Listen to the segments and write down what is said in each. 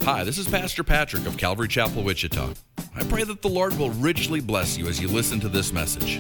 Hi, this is Pastor Patrick of Calvary Chapel, Wichita. I pray that the Lord will richly bless you as you listen to this message.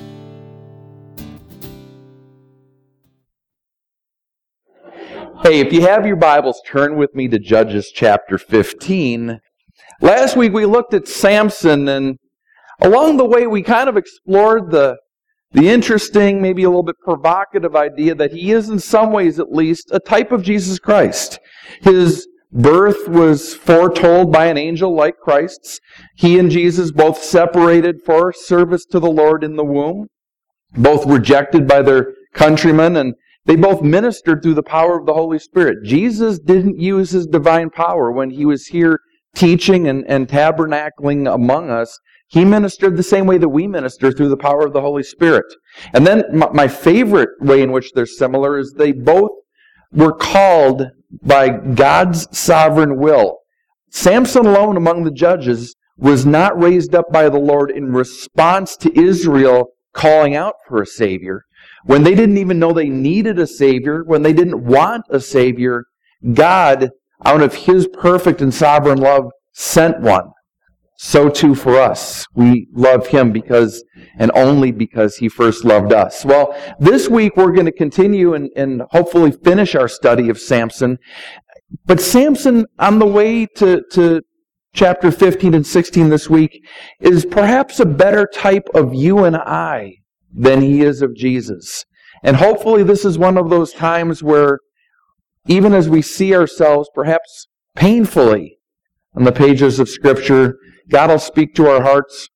Hey, if you have your Bibles, turn with me to Judges chapter 15. Last week we looked at Samson, and along the way we kind of explored the interesting, maybe a little bit provocative idea that he is, in some ways at least, a type of Jesus Christ. His birth was foretold by an angel like Christ's. He and Jesus both separated for service to the Lord in the womb, both rejected by their countrymen, and they both ministered through the power of the Holy Spirit. Jesus didn't use his divine power when he was here teaching and tabernacling among us. He ministered the same way that we minister, through the power of the Holy Spirit. And then my favorite way in which they're similar is they both were called by God's sovereign will. Samson alone among the judges was not raised up by the Lord in response to Israel calling out for a Savior. When they didn't even know they needed a Savior, when they didn't want a Savior, God, out of His perfect and sovereign love, sent one. So too for us. We love Him because, and only because He first loved us. Well, this week we're going to continue and hopefully finish our study of Samson. But Samson, on the way to chapter 15 and 16 this week, is perhaps a better type of you and I than he is of Jesus. And hopefully this is one of those times where, even as we see ourselves perhaps painfully on the pages of Scripture, God will speak to our hearts.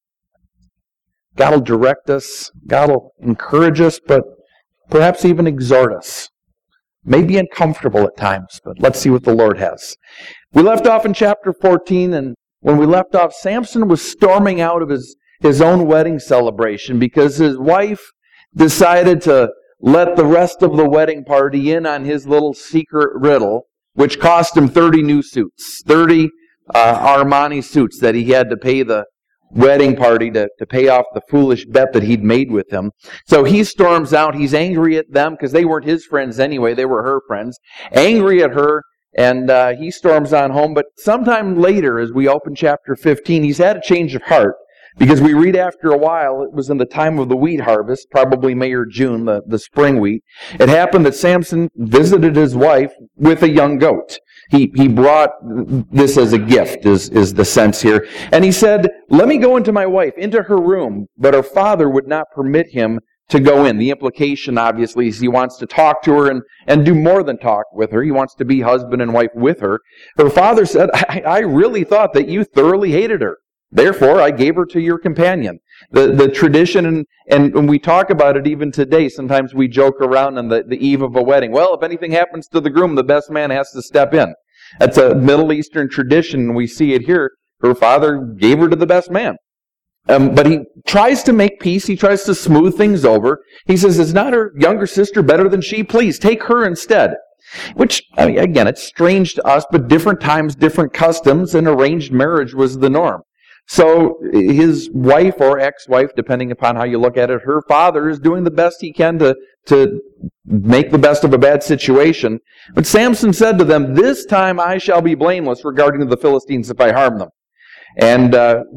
God will direct us. God will encourage us, but perhaps even exhort us. Maybe uncomfortable at times, but let's see what the Lord has. We left off in chapter 14, and when we left off, Samson was storming out of his own wedding celebration because his wife decided to let the rest of the wedding party in on his little secret riddle, which cost him 30 new suits, 30 Armani suits that he had to pay the wedding party to pay off the foolish bet that he'd made with him. So he storms out. He's angry at them because they weren't his friends anyway. They were her friends. Angry at her, and he storms on home. But sometime later, as we open chapter 15, he's had a change of heart. Because we read after a while, it was in the time of the wheat harvest, probably May or June, the spring wheat. It happened that Samson visited his wife with a young goat. He brought this as a gift, is the sense here. And he said, "Let me go into my wife, into her room." But her father would not permit him to go in. The implication, obviously, is he wants to talk to her and do more than talk with her. He wants to be husband and wife with her. Her father said, I really thought that you thoroughly hated her. Therefore, I gave her to your companion. The tradition, and when we talk about it even today, sometimes we joke around on the eve of a wedding. Well, if anything happens to the groom, the best man has to step in. That's a Middle Eastern tradition, and we see it here. Her father gave her to the best man. But he tries to make peace. He tries to smooth things over. He says, "Is not her younger sister better than she? Please, take her instead." Which, I mean, again, it's strange to us, but different times, different customs, and arranged marriage was the norm. So his wife or ex-wife, depending upon how you look at it, her father is doing the best he can to make the best of a bad situation. But Samson said to them, "This time I shall be blameless regarding the Philistines if I harm them." And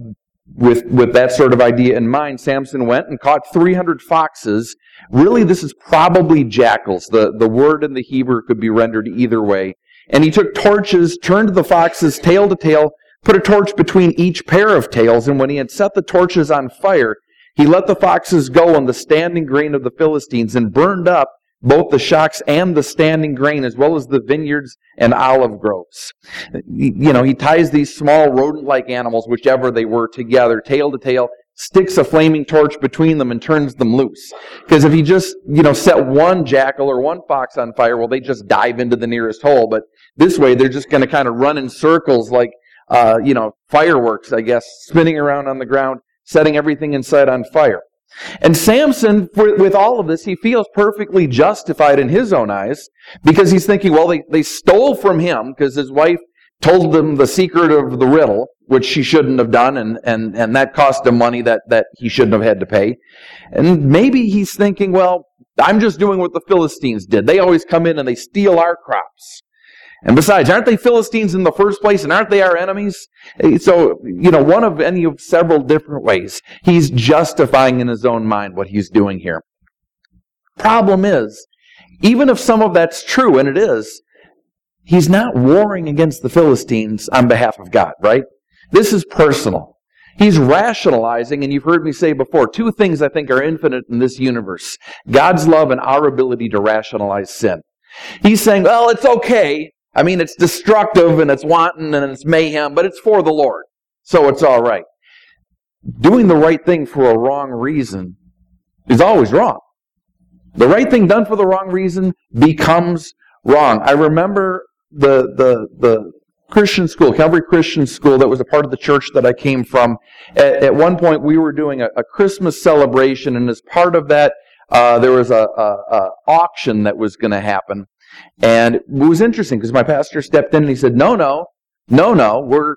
with that sort of idea in mind, Samson went and caught 300 foxes. Really, this is probably jackals. The word in the Hebrew could be rendered either way. And he took torches, turned the foxes tail to tail, put a torch between each pair of tails, and when he had set the torches on fire, he let the foxes go on the standing grain of the Philistines and burned up both the shocks and the standing grain, as well as the vineyards and olive groves. You know, he ties these small rodent-like animals, whichever they were, together, tail to tail, sticks a flaming torch between them and turns them loose. Because if he just, set one jackal or one fox on fire, well, they just dive into the nearest hole. But this way, they're just going to kind of run in circles like, fireworks, I guess, spinning around on the ground, setting everything in sight on fire. And Samson, with all of this, he feels perfectly justified in his own eyes because he's thinking, well, they stole from him because his wife told him the secret of the riddle, which she shouldn't have done, and that cost him money that he shouldn't have had to pay. And maybe he's thinking, well, I'm just doing what the Philistines did. They always come in and they steal our crops. And besides, aren't they Philistines in the first place, and aren't they our enemies? So, one of any of several different ways, he's justifying in his own mind what he's doing here. Problem is, even if some of that's true, and it is, he's not warring against the Philistines on behalf of God, right? This is personal. He's rationalizing, and you've heard me say before, two things I think are infinite in this universe: God's love and our ability to rationalize sin. He's saying, well, it's okay. I mean, it's destructive, and it's wanton, and it's mayhem, but it's for the Lord, so it's all right. Doing the right thing for a wrong reason is always wrong. The right thing done for the wrong reason becomes wrong. I remember the Christian school, Calvary Christian School, that was a part of the church that I came from. At one point, we were doing a Christmas celebration, and as part of that, there was a auction that was going to happen. And it was interesting because my pastor stepped in and he said, no, we're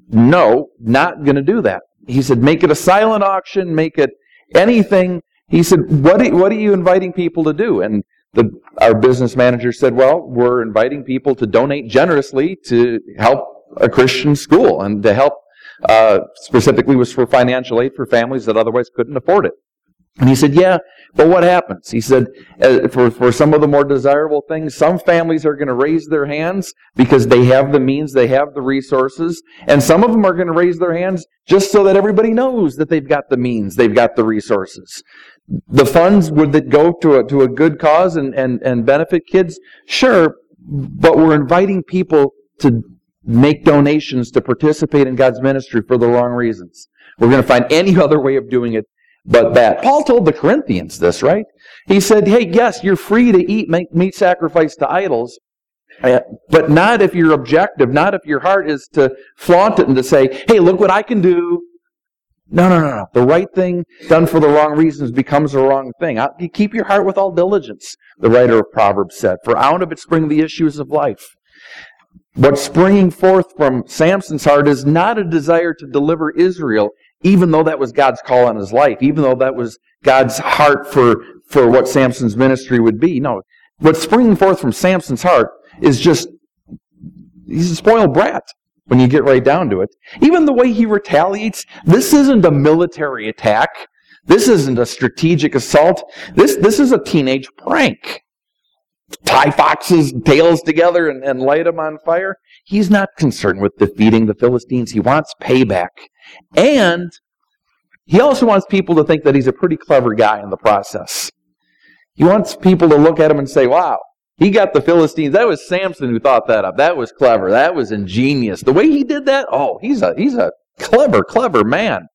not going to do that. He said, make it a silent auction, make it anything. He said, what are you inviting people to do? And our business manager said, well, we're inviting people to donate generously to help a Christian school, and to help specifically was for financial aid for families that otherwise couldn't afford it. And he said, yeah, but what happens? He said, for some of the more desirable things, some families are going to raise their hands because they have the means, they have the resources, and some of them are going to raise their hands just so that everybody knows that they've got the means, they've got the resources. The funds, would that go to a good cause and benefit kids? Sure, but we're inviting people to make donations to participate in God's ministry for the wrong reasons. We're going to find any other way of doing it but that. Paul told the Corinthians this, right? He said, hey, yes, you're free to eat meat sacrificed to idols, but not if you're objective, not if your heart is to flaunt it and to say, hey, look what I can do. No. The right thing done for the wrong reasons becomes the wrong thing. You keep your heart with all diligence, the writer of Proverbs said, for out of it spring the issues of life. What's springing forth from Samson's heart is not a desire to deliver Israel, even though that was God's call on his life, even though that was God's heart for what Samson's ministry would be. No, what's springing forth from Samson's heart is just, he's a spoiled brat when you get right down to it. Even the way he retaliates, this isn't a military attack. This isn't a strategic assault. This is a teenage prank. Tie foxes' tails together and light them on fire. He's not concerned with defeating the Philistines. He wants payback. And he also wants people to think that he's a pretty clever guy in the process. He wants people to look at him and say, wow, he got the Philistines. That was Samson who thought that up. That was clever. That was ingenious. The way he did that, he's a clever man.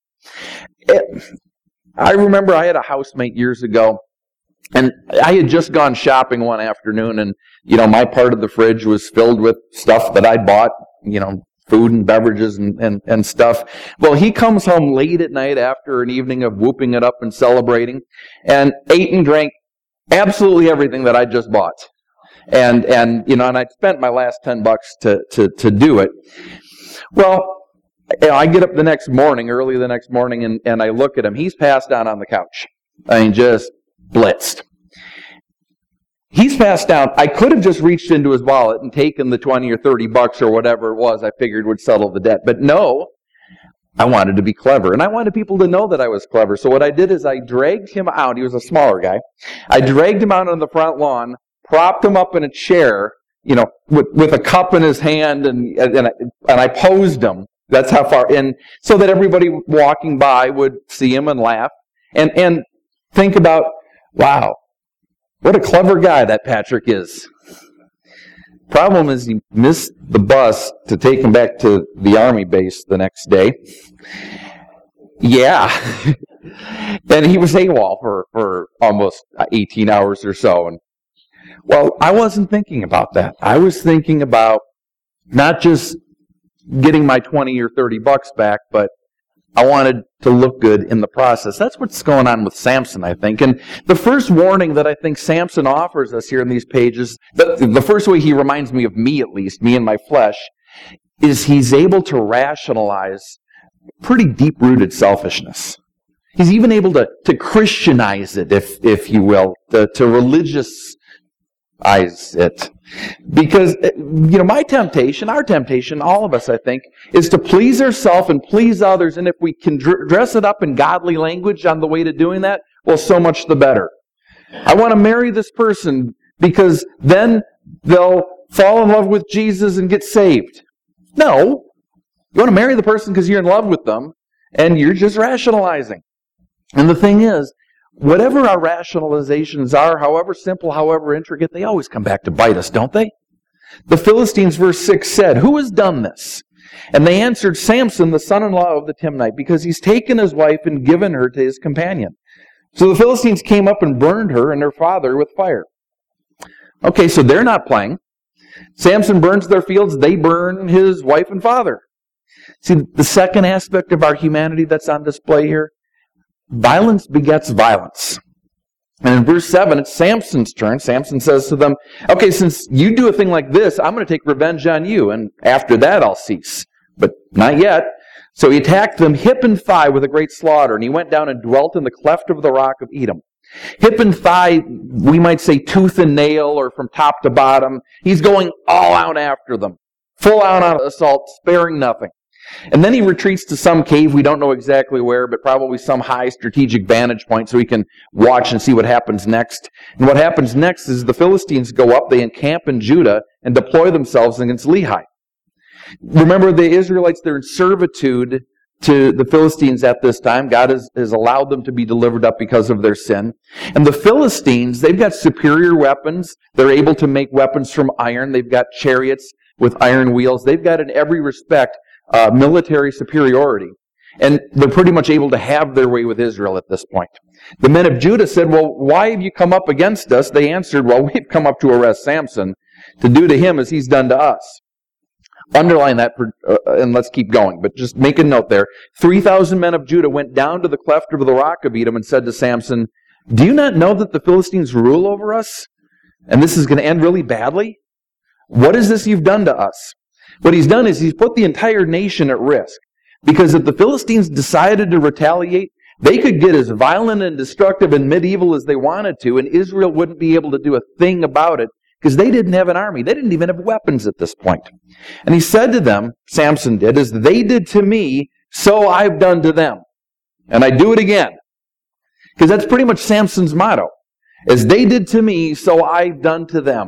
I remember I had a housemate years ago, and I had just gone shopping one afternoon, and, my part of the fridge was filled with stuff that I'd bought, food and beverages and stuff. Well, he comes home late at night after an evening of whooping it up and celebrating, and ate and drank absolutely everything that I just bought. And I spent my last $10 to do it. Well, I get up early the next morning, and I look at him. He's passed out on the couch. Just blitzed. He's passed out. I could have just reached into his wallet and taken the $20 or $30 or whatever it was I figured would settle the debt. But no, I wanted to be clever, and I wanted people to know that I was clever. So what I did is I dragged him out. He was a smaller guy. I dragged him out on the front lawn, propped him up in a chair, with a cup in his hand, and I posed him. That's how far in, so that everybody walking by would see him and laugh and think about, wow, what a clever guy that Patrick is. Problem is, he missed the bus to take him back to the Army base the next day. Yeah. And he was AWOL for almost 18 hours or so. And, well, I wasn't thinking about that. I was thinking about not just getting my $20 or $30 back, but I wanted to look good in the process. That's what's going on with Samson, I think. And the first warning that I think Samson offers us here in these pages, the first way he reminds me of me, at least, me and my flesh, is he's able to rationalize pretty deep-rooted selfishness. He's even able to Christianize it, if you will, to religious it. Because, my temptation, our temptation, all of us, I think, is to please ourselves and please others. And if we can dress it up in godly language on the way to doing that, well, so much the better. I want to marry this person because then they'll fall in love with Jesus and get saved. No. You want to marry the person because you're in love with them, and you're just rationalizing. And the thing is, whatever our rationalizations are, however simple, however intricate, they always come back to bite us, don't they? The Philistines, verse 6 said, "Who has done this?" And they answered, "Samson, the son-in-law of the Timnite, because he's taken his wife and given her to his companion." So the Philistines came up and burned her and her father with fire. Okay, so they're not playing. Samson burns their fields, they burn his wife and father. See, the second aspect of our humanity that's on display here, violence begets violence. And in verse 7, it's Samson's turn. Samson says to them, "Okay, since you do a thing like this, I'm going to take revenge on you, and after that I'll cease." But not yet. So he attacked them hip and thigh with a great slaughter, and he went down and dwelt in the cleft of the rock of Edom. Hip and thigh, we might say tooth and nail, or from top to bottom. He's going all out after them. Full out assault, sparing nothing. And then he retreats to some cave, we don't know exactly where, but probably some high strategic vantage point so he can watch and see what happens next. And what happens next is the Philistines go up, they encamp in Judah, and deploy themselves against Lehi. Remember, the Israelites, they're in servitude to the Philistines at this time. God has allowed them to be delivered up because of their sin. And the Philistines, they've got superior weapons. They're able to make weapons from iron. They've got chariots with iron wheels. They've got, in every respect, military superiority. And they're pretty much able to have their way with Israel at this point. The men of Judah said, "Well, why have you come up against us?" They answered, "Well, we've come up to arrest Samson, to do to him as he's done to us." Underline that, and let's keep going. But just make a note there. 3,000 men of Judah went down to the cleft of the rock of Edom and said to Samson, "Do you not know that the Philistines rule over us? And this is going to end really badly? What is this you've done to us?" What he's done is he's put the entire nation at risk. Because if the Philistines decided to retaliate, they could get as violent and destructive and medieval as they wanted to, and Israel wouldn't be able to do a thing about it, because they didn't have an army. They didn't even have weapons at this point. And he said to them, Samson did, "As they did to me, so I've done to them. And I do it again." Because that's pretty much Samson's motto. As they did to me, so I've done to them.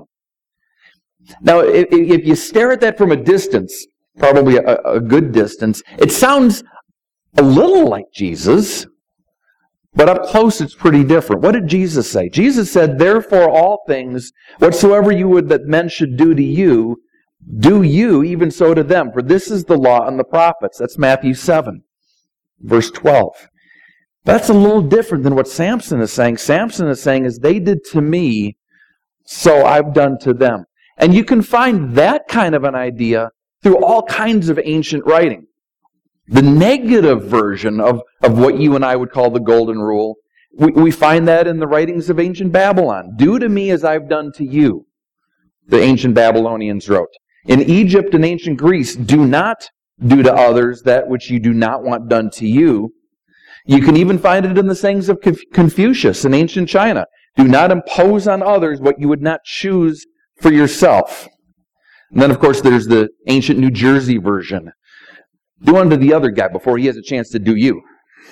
Now, if you stare at that from a distance, probably a good distance, it sounds a little like Jesus, but up close it's pretty different. What did Jesus say? Jesus said, "Therefore all things, whatsoever you would that men should do to you, do you even so to them. For this is the law and the prophets." That's Matthew 7, verse 12. That's a little different than what Samson is saying. Samson is saying, "As they did to me, so I've done to them." And you can find that kind of an idea through all kinds of ancient writing. The negative version of what you and I would call the golden rule, we find that in the writings of ancient Babylon. "Do to me as I've done to you," the ancient Babylonians wrote. In Egypt and ancient Greece, "Do not do to others that which you do not want done to you." You can even find it in the sayings of Confucius in ancient China. "Do not impose on others what you would not choose for yourself." And then, of course, there's the ancient New Jersey version. "Do unto the other guy before he has a chance to do you."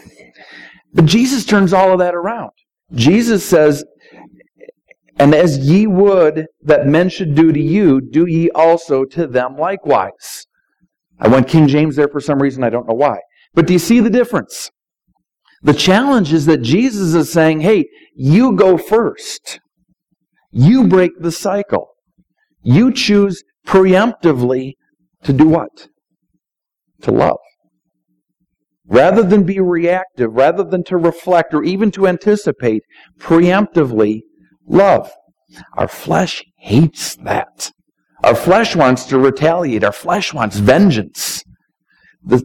But Jesus turns all of that around. Jesus says, "And as ye would that men should do to you, do ye also to them likewise." I went King James there for some reason, I don't know why. But do you see the difference? The challenge is that Jesus is saying, hey, you go first. You break the cycle. You choose preemptively to do what? To love. Rather than be reactive, rather than to reflect or even to anticipate, preemptively love. Our flesh hates that. Our flesh wants to retaliate. Our flesh wants vengeance. The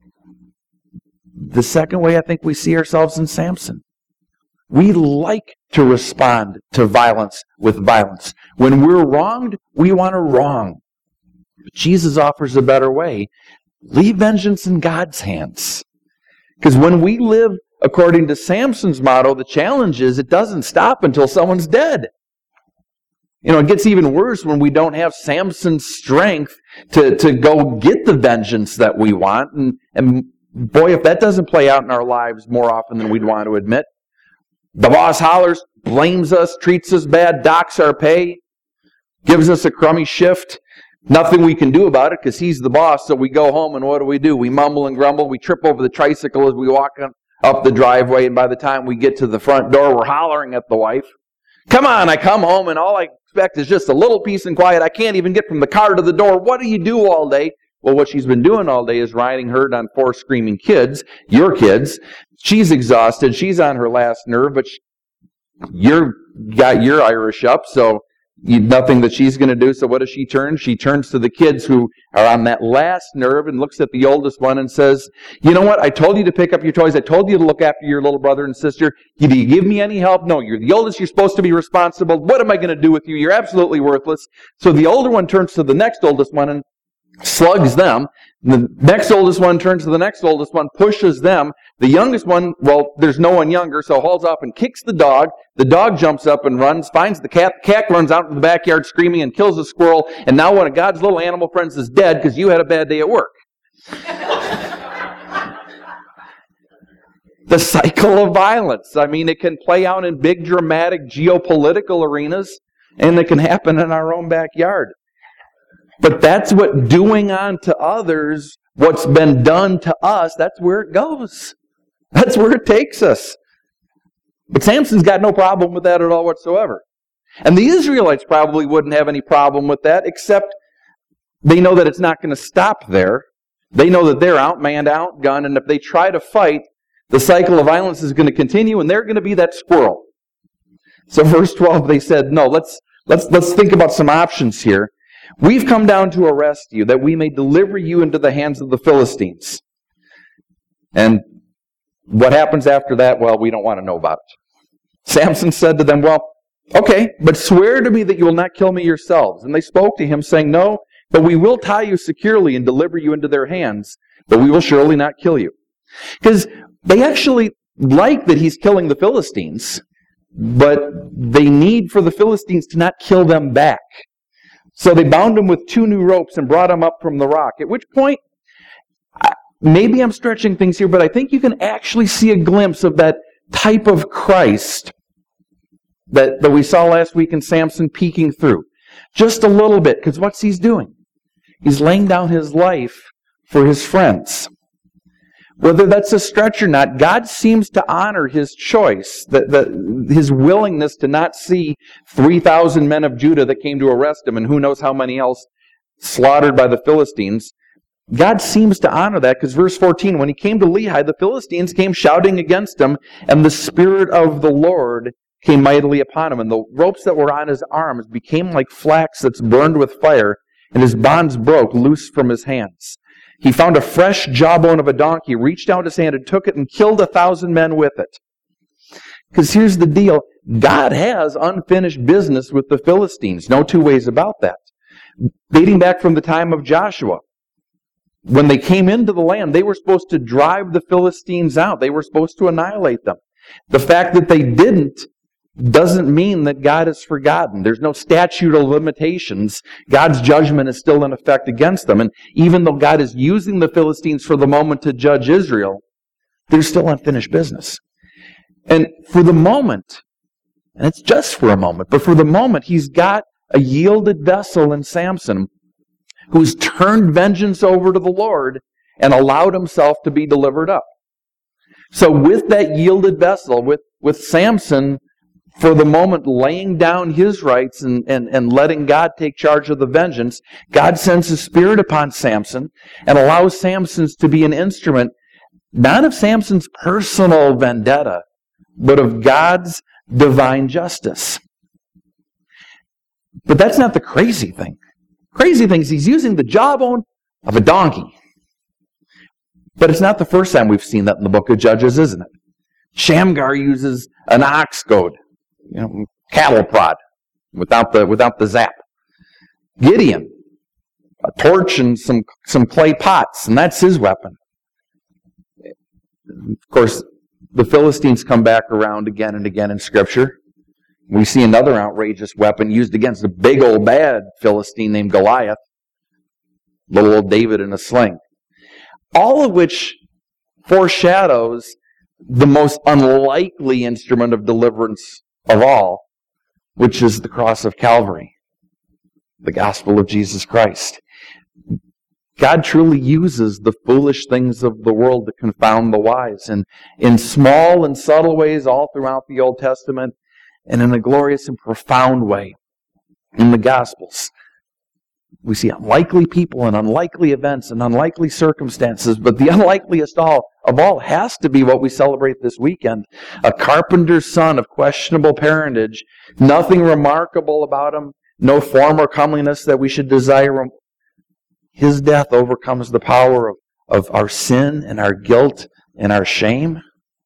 second way I think we see ourselves in Samson. We like to respond to violence with violence. When we're wronged, we want to wrong. But Jesus offers a better way. Leave vengeance in God's hands. Because when we live according to Samson's motto, the challenge is it doesn't stop until someone's dead. It gets even worse when we don't have Samson's strength to go get the vengeance that we want. And boy, if that doesn't play out in our lives more often than we'd want to admit. The boss hollers, blames us, treats us bad, docks our pay, gives us a crummy shift. Nothing we can do about it because he's the boss, so we go home and what do? We mumble and grumble. We trip over the tricycle as we walk up the driveway, and by the time we get to the front door, we're hollering at the wife. Come on, I come home and all I expect is just a little peace and quiet. I can't even get from the car to the door. What do you do all day? Well, what she's been doing all day is riding herd on 4 screaming kids, your kids. She's exhausted. She's on her last nerve, but you're got your Irish up, so nothing that she's going to do. So what does she turn? She turns to the kids who are on that last nerve and looks at the oldest one and says, you know what? I told you to pick up your toys. I told you to look after your little brother and sister. Do you give me any help? No, you're the oldest. You're supposed to be responsible. What am I going to do with you? You're absolutely worthless. So the older one turns to the next oldest one and slugs them. The next oldest one turns to the next oldest one, pushes them. The youngest one, well, there's no one younger, so hauls off and kicks the dog. The dog jumps up and runs, finds the cat. The cat runs out into the backyard screaming and kills a squirrel. And now one of God's little animal friends is dead because you had a bad day at work. The cycle of violence. I mean, it can play out in big, dramatic geopolitical arenas, and it can happen in our own backyard. But that's what doing unto others, what's been done to us, that's where it goes. That's where it takes us. But Samson's got no problem with that at all whatsoever. And the Israelites probably wouldn't have any problem with that, except they know that it's not going to stop there. They know that they're outmanned, outgunned, and if they try to fight, the cycle of violence is going to continue, and they're going to be that squirrel. So verse 12, they said, no, let's think about some options here. We've come down to arrest you, that we may deliver you into the hands of the Philistines. And what happens after that? Well, we don't want to know about it. Samson said to them, well, okay, but swear to me that you will not kill me yourselves. And they spoke to him, saying, no, but we will tie you securely and deliver you into their hands, but we will surely not kill you. Because they actually like that he's killing the Philistines, but they need for the Philistines to not kill them back. So they bound him with 2 new ropes and brought him up from the rock. At which point, maybe I'm stretching things here, but I think you can actually see a glimpse of that type of Christ that we saw last week in Samson peeking through. Just a little bit, because what's he's doing? He's laying down his life for his friends. Whether that's a stretch or not, God seems to honor his choice, his willingness to not see 3,000 men of Judah that came to arrest him and who knows how many else slaughtered by the Philistines. God seems to honor that because verse 14, when he came to Lehi, the Philistines came shouting against him, and the Spirit of the Lord came mightily upon him. And the ropes that were on his arms became like flax that's burned with fire, and his bonds broke loose from his hands. He found a fresh jawbone of a donkey, reached out his hand and took it and killed 1,000 men with it. Because here's the deal. God has unfinished business with the Philistines. No 2 ways about that. Dating back from the time of Joshua. When they came into the land, they were supposed to drive the Philistines out. They were supposed to annihilate them. The fact that they didn't doesn't mean that God has forgotten. There's no statute of limitations. God's judgment is still in effect against them. And even though God is using the Philistines for the moment to judge Israel, there's still unfinished business. And for the moment, and it's just for a moment, but for the moment, he's got a yielded vessel in Samson who's turned vengeance over to the Lord and allowed himself to be delivered up. So with that yielded vessel, with Samson, for the moment, laying down his rights and letting God take charge of the vengeance, God sends His Spirit upon Samson and allows Samson to be an instrument, not of Samson's personal vendetta, but of God's divine justice. But that's not the crazy thing. Crazy thing is he's using the jawbone of a donkey. But it's not the first time we've seen that in the book of Judges, isn't it? Shamgar uses an ox goad. Cattle prod without the zap. Gideon, a torch and some clay pots, and that's his weapon. Of course, the Philistines come back around again and again in Scripture. We see another outrageous weapon used against a big old bad Philistine named Goliath. Little old David in a sling. All of which foreshadows the most unlikely instrument of deliverance of all, which is the cross of Calvary, the gospel of Jesus Christ. God truly uses the foolish things of the world to confound the wise. And in small and subtle ways all throughout the Old Testament, and in a glorious and profound way in the Gospels. We see unlikely people and unlikely events and unlikely circumstances, but the unlikeliest of all has to be what we celebrate this weekend. A carpenter's son of questionable parentage, nothing remarkable about him, no form or comeliness that we should desire him. His death overcomes the power of our sin and our guilt and our shame.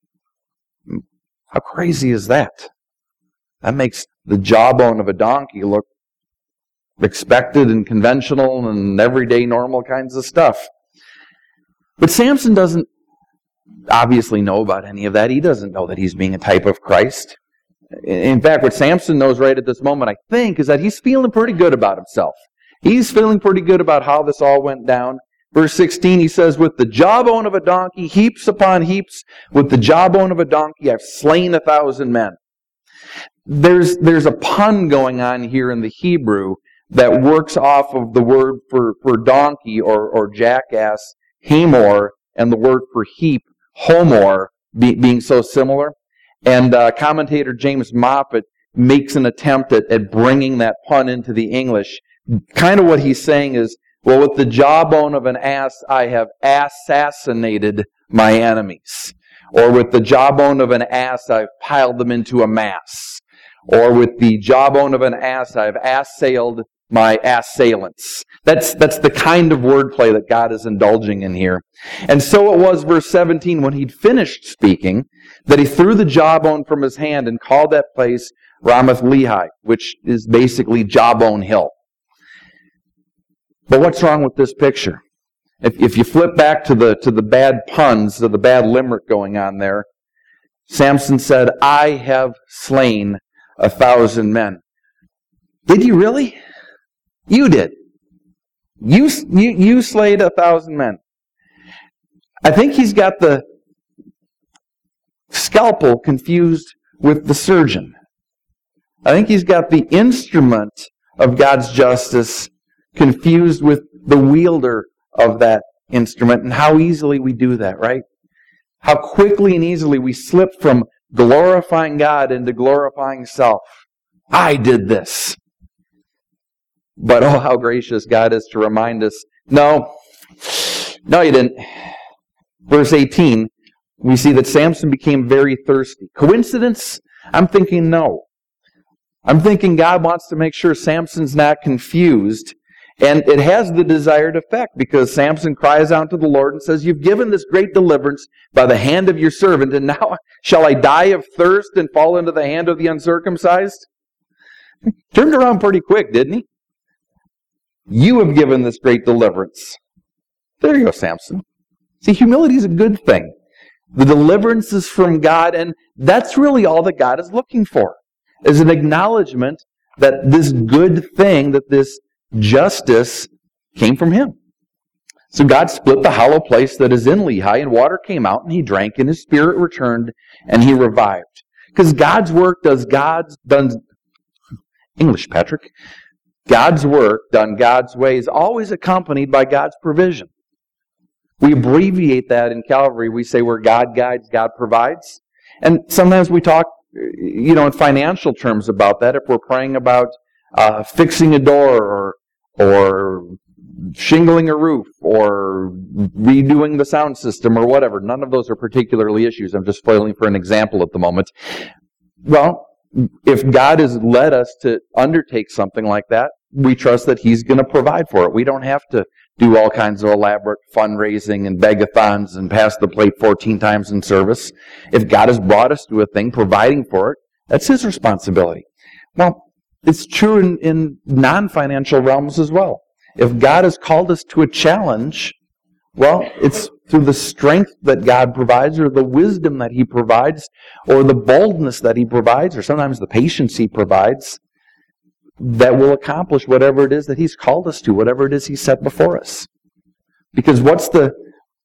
How crazy is that? That makes the jawbone of a donkey look expected and conventional and everyday normal kinds of stuff. But Samson doesn't obviously know about any of that. He doesn't know that he's being a type of Christ. In fact, what Samson knows right at this moment, I think, is that he's feeling pretty good about himself. He's feeling pretty good about how this all went down. Verse 16, he says, with the jawbone of a donkey, heaps upon heaps, with the jawbone of a donkey, I've slain 1,000 men. There's a pun going on here in the Hebrew that works off of the word for donkey or jackass, hamor, and the word for heap, homor, being so similar. And commentator James Moffat makes an attempt at bringing that pun into the English. Kind of what he's saying is, well, with the jawbone of an ass, I have assassinated my enemies. Or with the jawbone of an ass, I've piled them into a mass. Or with the jawbone of an ass, I've assailed my assailants. That's the kind of wordplay that God is indulging in here. And so it was, verse 17, when he'd finished speaking, that he threw the jawbone from his hand and called that place Ramath-Lehi, which is basically Jawbone Hill. But what's wrong with this picture? If you flip back to the bad puns, to the bad limerick going on there, Samson said, I have slain 1,000 men. Did you really? You did. You slayed 1,000 men. I think he's got the scalpel confused with the surgeon. I think he's got the instrument of God's justice confused with the wielder of that instrument, and how easily we do that, right? How quickly and easily we slip from glorifying God into glorifying self. I did this. But oh, how gracious God is to remind us, no, you didn't. Verse 18, we see that Samson became very thirsty. Coincidence? I'm thinking no. I'm thinking God wants to make sure Samson's not confused. And it has the desired effect, because Samson cries out to the Lord and says, you've given this great deliverance by the hand of your servant, and now shall I die of thirst and fall into the hand of the uncircumcised? Turned around pretty quick, didn't he? You have given this great deliverance. There you go, Samson. See, humility is a good thing. The deliverance is from God, and that's really all that God is looking for, is an acknowledgement that this good thing, that this justice came from him. So God split the hollow place that is in Lehi, and water came out, and he drank, and his spirit returned, and he revived. Because God's work English, Patrick. God's work done God's way is always accompanied by God's provision. We abbreviate that in Calvary. We say where God guides, God provides. And sometimes we talk, in financial terms about that. If we're praying about fixing a door or shingling a roof or redoing the sound system or whatever. None of those are particularly issues. I'm just spoiling for an example at the moment. Well, if God has led us to undertake something like that, we trust that He's going to provide for it. We don't have to do all kinds of elaborate fundraising and begathons and pass the plate 14 times in service. If God has brought us to a thing, providing for it, that's His responsibility. Well, it's true in non-financial realms as well. If God has called us to a challenge, well, it's through the strength that God provides, or the wisdom that He provides, or the boldness that He provides, or sometimes the patience He provides, that will accomplish whatever it is that He's called us to, whatever it is He's set before us. Because what's the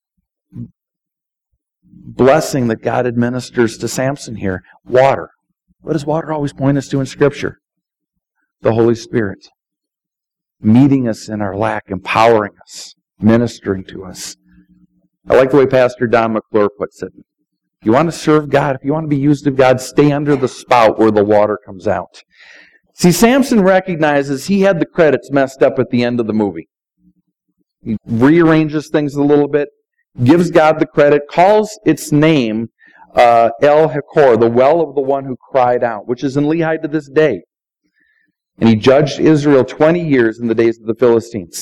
blessing that God administers to Samson here? Water. What does water always point us to in Scripture? The Holy Spirit. Meeting us in our lack, empowering us, ministering to us. I like the way Pastor Don McClure puts it. If you want to serve God, if you want to be used of God, stay under the spout where the water comes out. See, Samson recognizes he had the credits messed up at the end of the movie. He rearranges things a little bit, gives God the credit, calls its name El Hakor, the well of the one who cried out, which is in Lehi to this day. And he judged Israel 20 years in the days of the Philistines.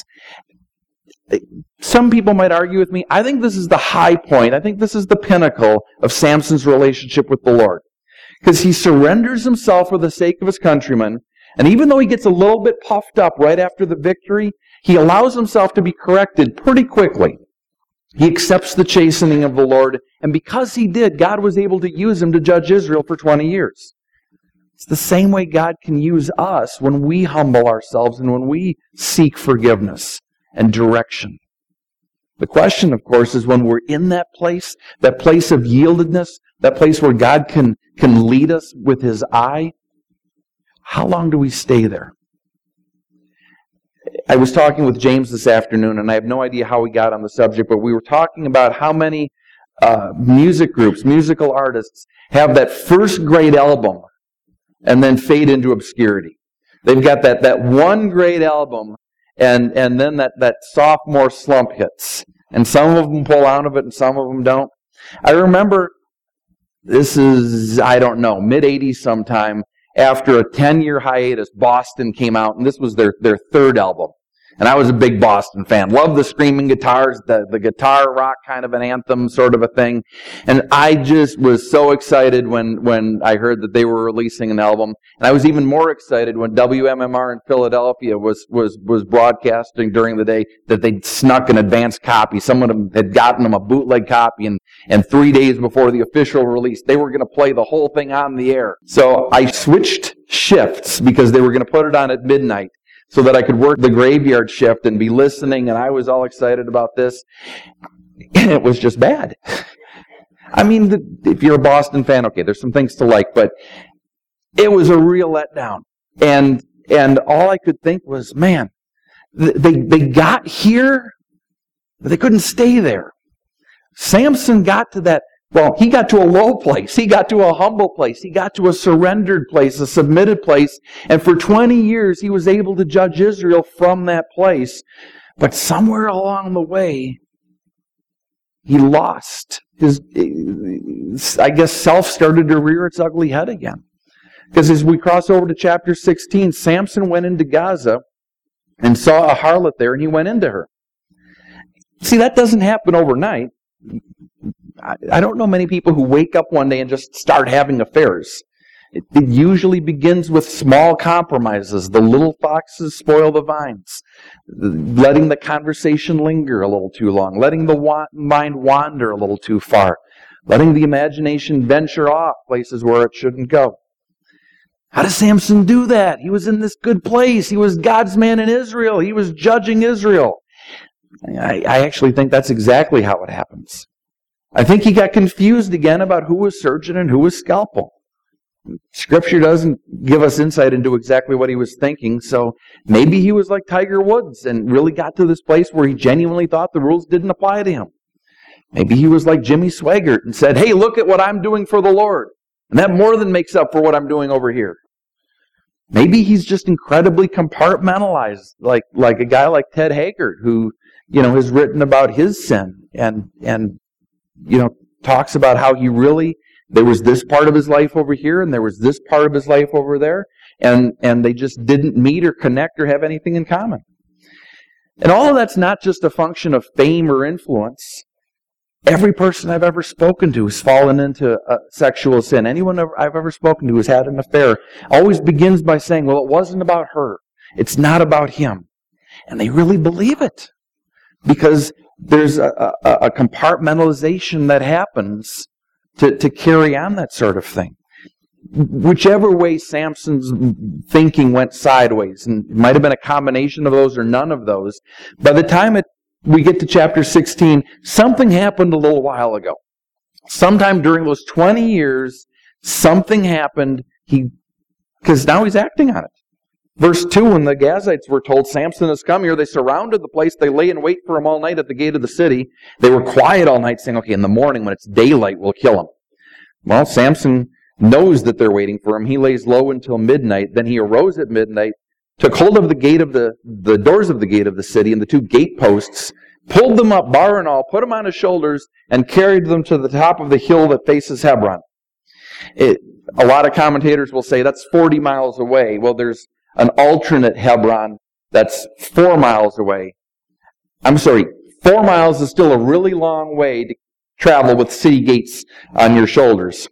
Some people might argue with me, I think this is the high point, I think this is the pinnacle of Samson's relationship with the Lord. Because he surrenders himself for the sake of his countrymen, and even though he gets a little bit puffed up right after the victory, he allows himself to be corrected pretty quickly. He accepts the chastening of the Lord, and because he did, God was able to use him to judge Israel for 20 years. It's the same way God can use us when we humble ourselves and when we seek forgiveness and direction. The question, of course, is when we're in that place of yieldedness, that place where God can lead us with His eye, how long do we stay there? I was talking with James this afternoon, and I have no idea how we got on the subject, but we were talking about how many music groups, musical artists, have that first great album and then fade into obscurity. They've got that one great album, and then that sophomore slump hits. And some of them pull out of it, and some of them don't. I remember, this is, I don't know, mid-'80s sometime, after a 10-year hiatus, Boston came out, and this was their third album. And I was a big Boston fan. Loved the screaming guitars, the guitar rock kind of an anthem sort of a thing. And I just was so excited when I heard that they were releasing an album. And I was even more excited when WMMR in Philadelphia was broadcasting during the day that they'd snuck an advanced copy. Someone had gotten them a bootleg copy, and 3 days before the official release, they were going to play the whole thing on the air. So I switched shifts because they were going to put it on at midnight, so that I could work the graveyard shift and be listening, and I was all excited about this. And it was just bad. I mean, if you're a Boston fan, okay, there's some things to like, but it was a real letdown. And all I could think was, man, they got here, but they couldn't stay there. Samson got to that. Well, he got to a low place. He got to a humble place. He got to a surrendered place, a submitted place. And for 20 years, he was able to judge Israel from that place. But somewhere along the way, he lost his, I guess, self started to rear its ugly head again. Because as we cross over to chapter 16, Samson went into Gaza and saw a harlot there, and he went into her. See, that doesn't happen overnight. I don't know many people who wake up one day and just start having affairs. It usually begins with small compromises. The little foxes spoil the vines. Letting the conversation linger a little too long. Letting the mind wander a little too far. Letting the imagination venture off places where it shouldn't go. How does Samson do that? He was in this good place. He was God's man in Israel. He was judging Israel. I actually think that's exactly how it happens. I think he got confused again about who was surgeon and who was scalpel. Scripture doesn't give us insight into exactly what he was thinking, so maybe he was like Tiger Woods and really got to this place where he genuinely thought the rules didn't apply to him. Maybe he was like Jimmy Swaggart and said, hey, look at what I'm doing for the Lord. And that more than makes up for what I'm doing over here. Maybe he's just incredibly compartmentalized, like a guy like Ted Haggard, who, has written about his sin and talks about how there was this part of his life over here and there was this part of his life over there, and they just didn't meet or connect or have anything in common. And all of that's not just a function of fame or influence. Every person I've ever spoken to has fallen into sexual sin. Anyone I've ever spoken to who's had an affair always begins by saying, well, it wasn't about her. It's not about him. And they really believe it. because there's a compartmentalization that happens to carry on that sort of thing. Whichever way Samson's thinking went sideways, and it might have been a combination of those or none of those, by the time we get to chapter 16, something happened a little while ago. Sometime during those 20 years, something happened, because now he's acting on it. Verse 2, when the Gazites were told, Samson has come here, they surrounded the place. They lay in wait for him all night at the gate of the city. They were quiet all night, saying, okay, in the morning when it's daylight, we'll kill him. Well, Samson knows that they're waiting for him. He lays low until midnight. Then he arose at midnight, took hold of the gate of the doors of the gate of the city and the two gate posts, pulled them up, bar and all, put them on his shoulders, and carried them to the top of the hill that faces Hebron. A lot of commentators will say that's 40 miles away. Well, there's an alternate Hebron that's 4 miles away. I'm sorry, 4 miles is still a really long way to travel with city gates on your shoulders.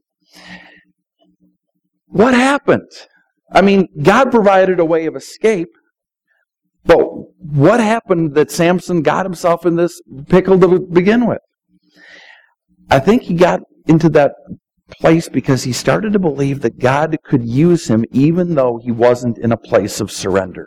What happened? I mean, God provided a way of escape, but what happened that Samson got himself in this pickle to begin with? I think he got into that place because he started to believe that God could use him even though he wasn't in a place of surrender.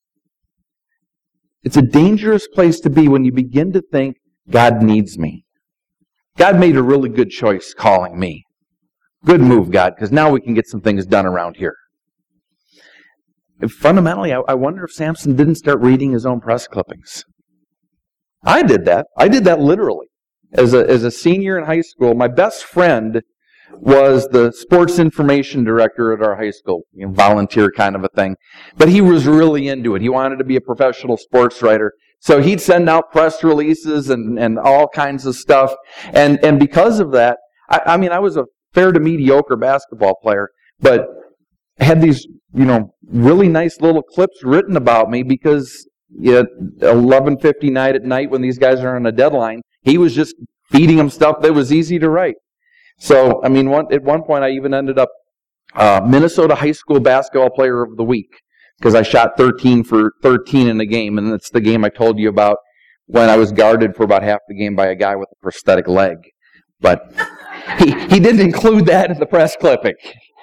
It's a dangerous place to be when you begin to think, God needs me. God made a really good choice calling me. Good move, God, because now we can get some things done around here. Fundamentally, I wonder if Samson didn't start reading his own press clippings. I did that. I did that literally. As a senior in high school, my best friend was the sports information director at our high school, volunteer kind of a thing. But he was really into it. He wanted to be a professional sports writer. So he'd send out press releases and all kinds of stuff. And because of that, I mean, I was a fair to mediocre basketball player, but had these, really nice little clips written about me because at 11:50 at night when these guys are on a deadline, he was just feeding them stuff that was easy to write. So, I mean, at one point I even ended up Minnesota High School Basketball Player of the Week because I shot 13 for 13 in the game, and that's the game I told you about when I was guarded for about half the game by a guy with a prosthetic leg. But he didn't include that in the press clipping.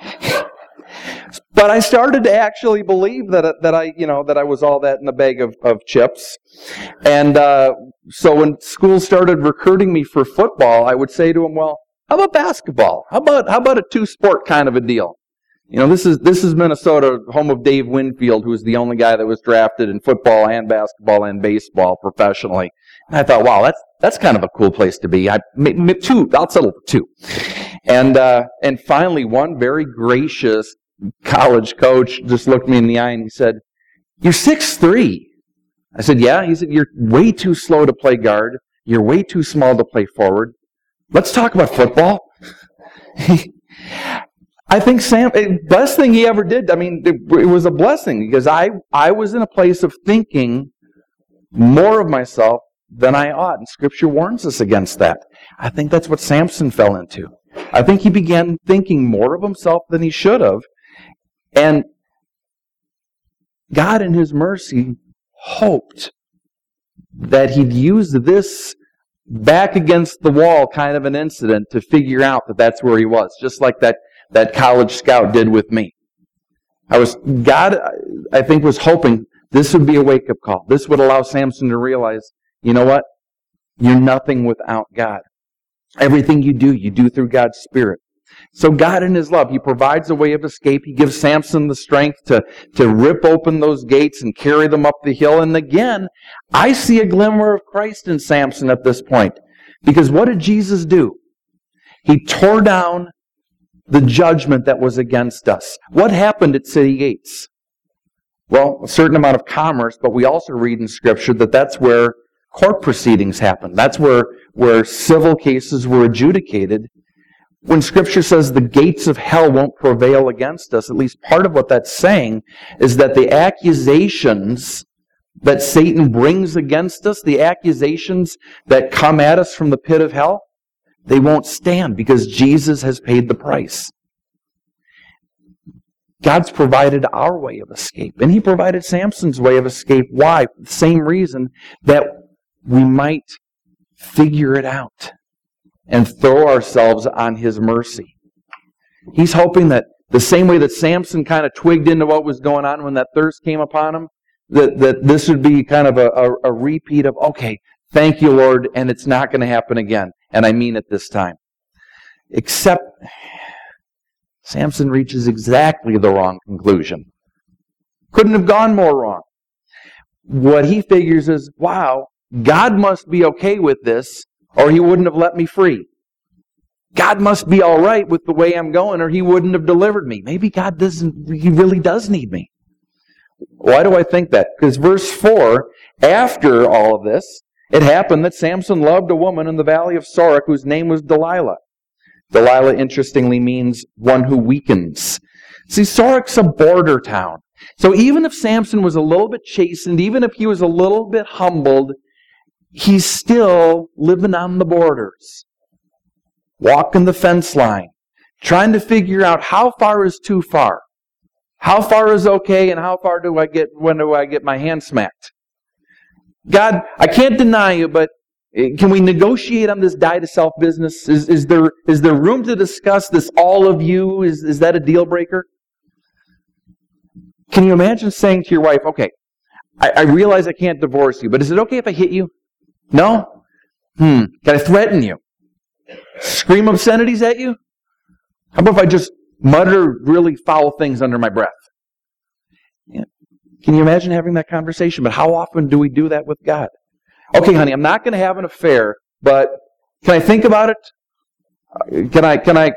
But I started to actually believe that I was all that in a bag of chips. And so when school started recruiting me for football, I would say to them, well, how about basketball? How about a two-sport kind of a deal? This is Minnesota, home of Dave Winfield, who was the only guy that was drafted in football and basketball and baseball professionally. And I thought, wow, that's kind of a cool place to be. I'll settle for two. And finally, one very gracious college coach just looked me in the eye and he said, "You're 6'3". I said, "Yeah." He said, "You're way too slow to play guard. You're way too small to play forward. Let's talk about football." I think best thing he ever did, I mean, it was a blessing because I was in a place of thinking more of myself than I ought, and Scripture warns us against that. I think that's what Samson fell into. I think he began thinking more of himself than he should have, and God in His mercy hoped that He'd use this back against the wall kind of an incident to figure out that that's where he was, just like that college scout did with me. God, I think, was hoping this would be a wake-up call. This would allow Samson to realize, you know what? You're nothing without God. Everything you do through God's Spirit. So God in His love, He provides a way of escape. He gives Samson the strength to rip open those gates and carry them up the hill. And again, I see a glimmer of Christ in Samson at this point. Because what did Jesus do? He tore down the judgment that was against us. What happened at city gates? Well, a certain amount of commerce, but we also read in Scripture that that's where court proceedings happen. That's where civil cases were adjudicated. When Scripture says the gates of hell won't prevail against us, at least part of what that's saying is that the accusations that Satan brings against us, the accusations that come at us from the pit of hell, they won't stand because Jesus has paid the price. God's provided our way of escape, and He provided Samson's way of escape. Why? The same reason that we might figure it out and throw ourselves on His mercy. He's hoping that the same way that Samson kind of twigged into what was going on when that thirst came upon him, that this would be kind of a repeat of, okay, thank you, Lord, and it's not going to happen again, and I mean it this time. Except Samson reaches exactly the wrong conclusion. Couldn't have gone more wrong. What he figures is, wow, God must be okay with this, or He wouldn't have let me free. God must be all right with the way I'm going, or He wouldn't have delivered me. Maybe God He really does need me. Why do I think that? Because verse 4, after all of this, it happened that Samson loved a woman in the valley of Sorek whose name was Delilah. Delilah, interestingly, means one who weakens. See, Sorek's a border town. So even if Samson was a little bit chastened, even if he was a little bit humbled, he's still living on the borders, walking the fence line, trying to figure out how far is too far. How far is okay, and how far when do I get my hand smacked? God, I can't deny you, but can we negotiate on this die-to-self business? Is there room to discuss this all of you? Is that a deal breaker? Can you imagine saying to your wife, okay, I realize I can't divorce you, but is it okay if I hit you? No? Can I threaten you? Scream obscenities at you? How about if I just mutter really foul things under my breath? Yeah. Can you imagine having that conversation? But how often do we do that with God? Okay, honey, I'm not going to have an affair, but can I think about it? Can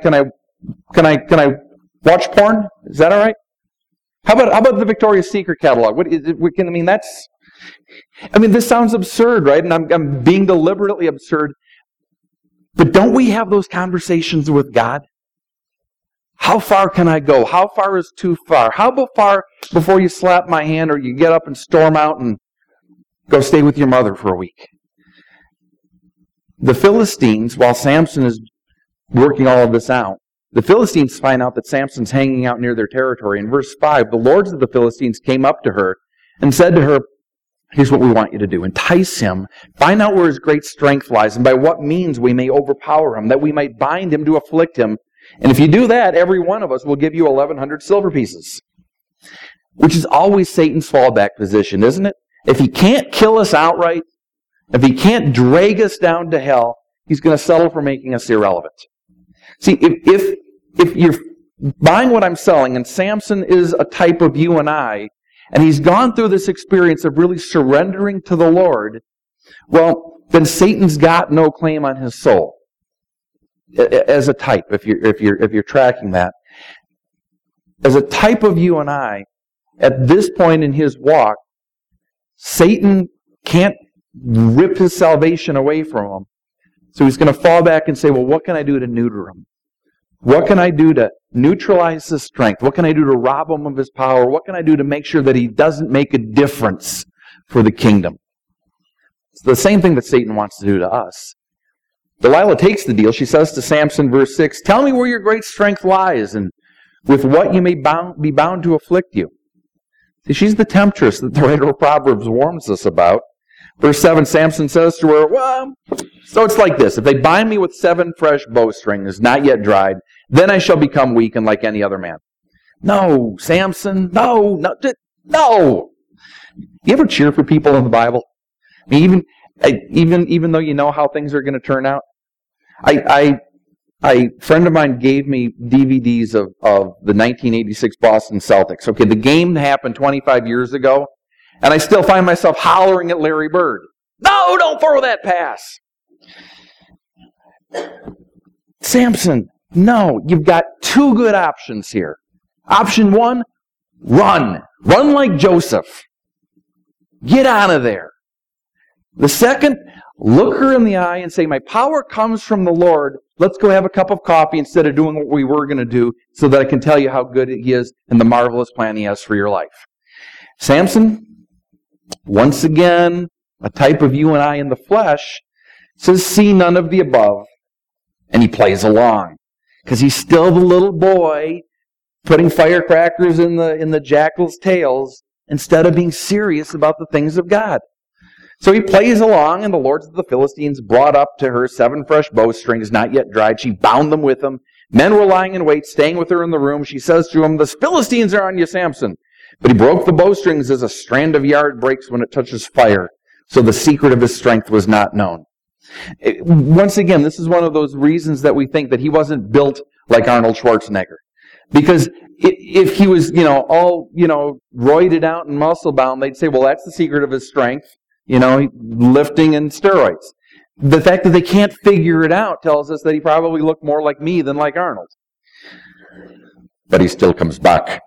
I watch porn? Is that all right? How about the Victoria's Secret catalog? This sounds absurd, right? And I'm being deliberately absurd. But don't we have those conversations with God? How far can I go? How far is too far? How far before you slap my hand or you get up and storm out and go stay with your mother for a week? The Philistines, while Samson is working all of this out, the Philistines find out that Samson's hanging out near their territory. In verse 5, the lords of the Philistines came up to her and said to her, here's what we want you to do. Entice him, find out where his great strength lies, and by what means we may overpower him, that we might bind him to afflict him. And if you do that, every one of us will give you 1,100 silver pieces. Which is always Satan's fallback position, isn't it? If he can't kill us outright, if he can't drag us down to hell, he's going to settle for making us irrelevant. See, if you're buying what I'm selling, and Samson is a type of you and I, and he's gone through this experience of really surrendering to the Lord, well, then Satan's got no claim on his soul. As a type, if you're tracking that. As a type of you and I, at this point in his walk, Satan can't rip his salvation away from him. So he's going to fall back and say, well, what can I do to neuter him? What can I do to neutralize his strength? What can I do to rob him of his power? What can I do to make sure that he doesn't make a difference for the kingdom? It's the same thing that Satan wants to do to us. Delilah takes the deal. She says to Samson, verse 6, tell me where your great strength lies and with what you may be bound to afflict you. See, she's the temptress that the writer of Proverbs warns us about. Verse 7, Samson says to her, well, so it's like this. If they bind me with 7 fresh bowstrings, not yet dried, then I shall become weak and like any other man. No, Samson, no. You ever cheer for people in the Bible? I mean, even though you know how things are going to turn out? A friend of mine gave me DVDs of the 1986 Boston Celtics. Okay, the game happened 25 years ago, and I still find myself hollering at Larry Bird. No, don't throw that pass. Samson, no, you've got 2 good options here. Option 1, run. Run like Joseph. Get out of there. The second, look her in the eye and say, my power comes from the Lord. Let's go have a cup of coffee instead of doing what we were going to do so that I can tell you how good He is and the marvelous plan He has for your life. Samson, once again, a type of you and I in the flesh, says, see none of the above. And he plays along because he's still the little boy putting firecrackers in the jackal's tails instead of being serious about the things of God. So he plays along, and the lords of the Philistines brought up to her 7 fresh bowstrings, not yet dried. She bound them with them. Men were lying in wait, staying with her in the room. She says to him, "The Philistines are on you, Samson." But he broke the bowstrings as a strand of yard breaks when it touches fire. So the secret of his strength was not known. Once again, this is one of those reasons that we think that he wasn't built like Arnold Schwarzenegger. Because if he was, all, roided out and muscle bound, they'd say, well, that's the secret of his strength. Lifting and steroids. The fact that they can't figure it out tells us that he probably looked more like me than like Arnold. But he still comes back.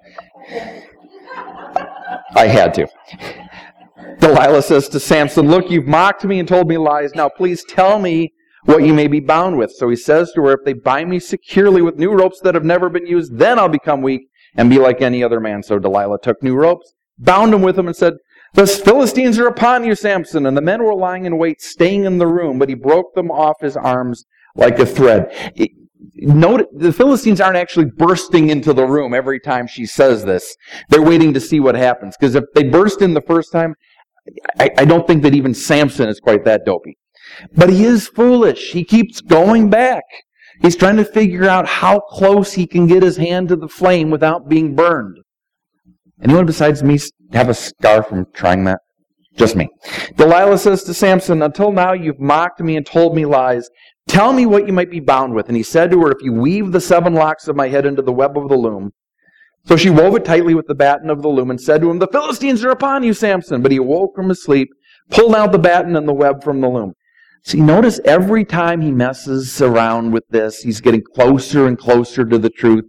I had to. Delilah says to Samson, "Look, you've mocked me and told me lies. Now please tell me what you may be bound with." So he says to her, "If they bind me securely with new ropes that have never been used, then I'll become weak and be like any other man." So Delilah took new ropes, bound him with them, and said, "The Philistines are upon you, Samson." And the men were lying in wait, staying in the room, but he broke them off his arms like a thread. Note, the Philistines aren't actually bursting into the room every time she says this. They're waiting to see what happens. Because if they burst in the first time, I don't think that even Samson is quite that dopey. But he is foolish. He keeps going back. He's trying to figure out how close he can get his hand to the flame without being burned. Anyone besides me have a scar from trying that? Just me. Delilah says to Samson, "Until now you've mocked me and told me lies. Tell me what you might be bound with." And he said to her, "If you weave the 7 locks of my head into the web of the loom." So she wove it tightly with the batten of the loom and said to him, "The Philistines are upon you, Samson." But he awoke from his sleep, pulled out the batten and the web from the loom. See, notice every time he messes around with this, he's getting closer and closer to the truth.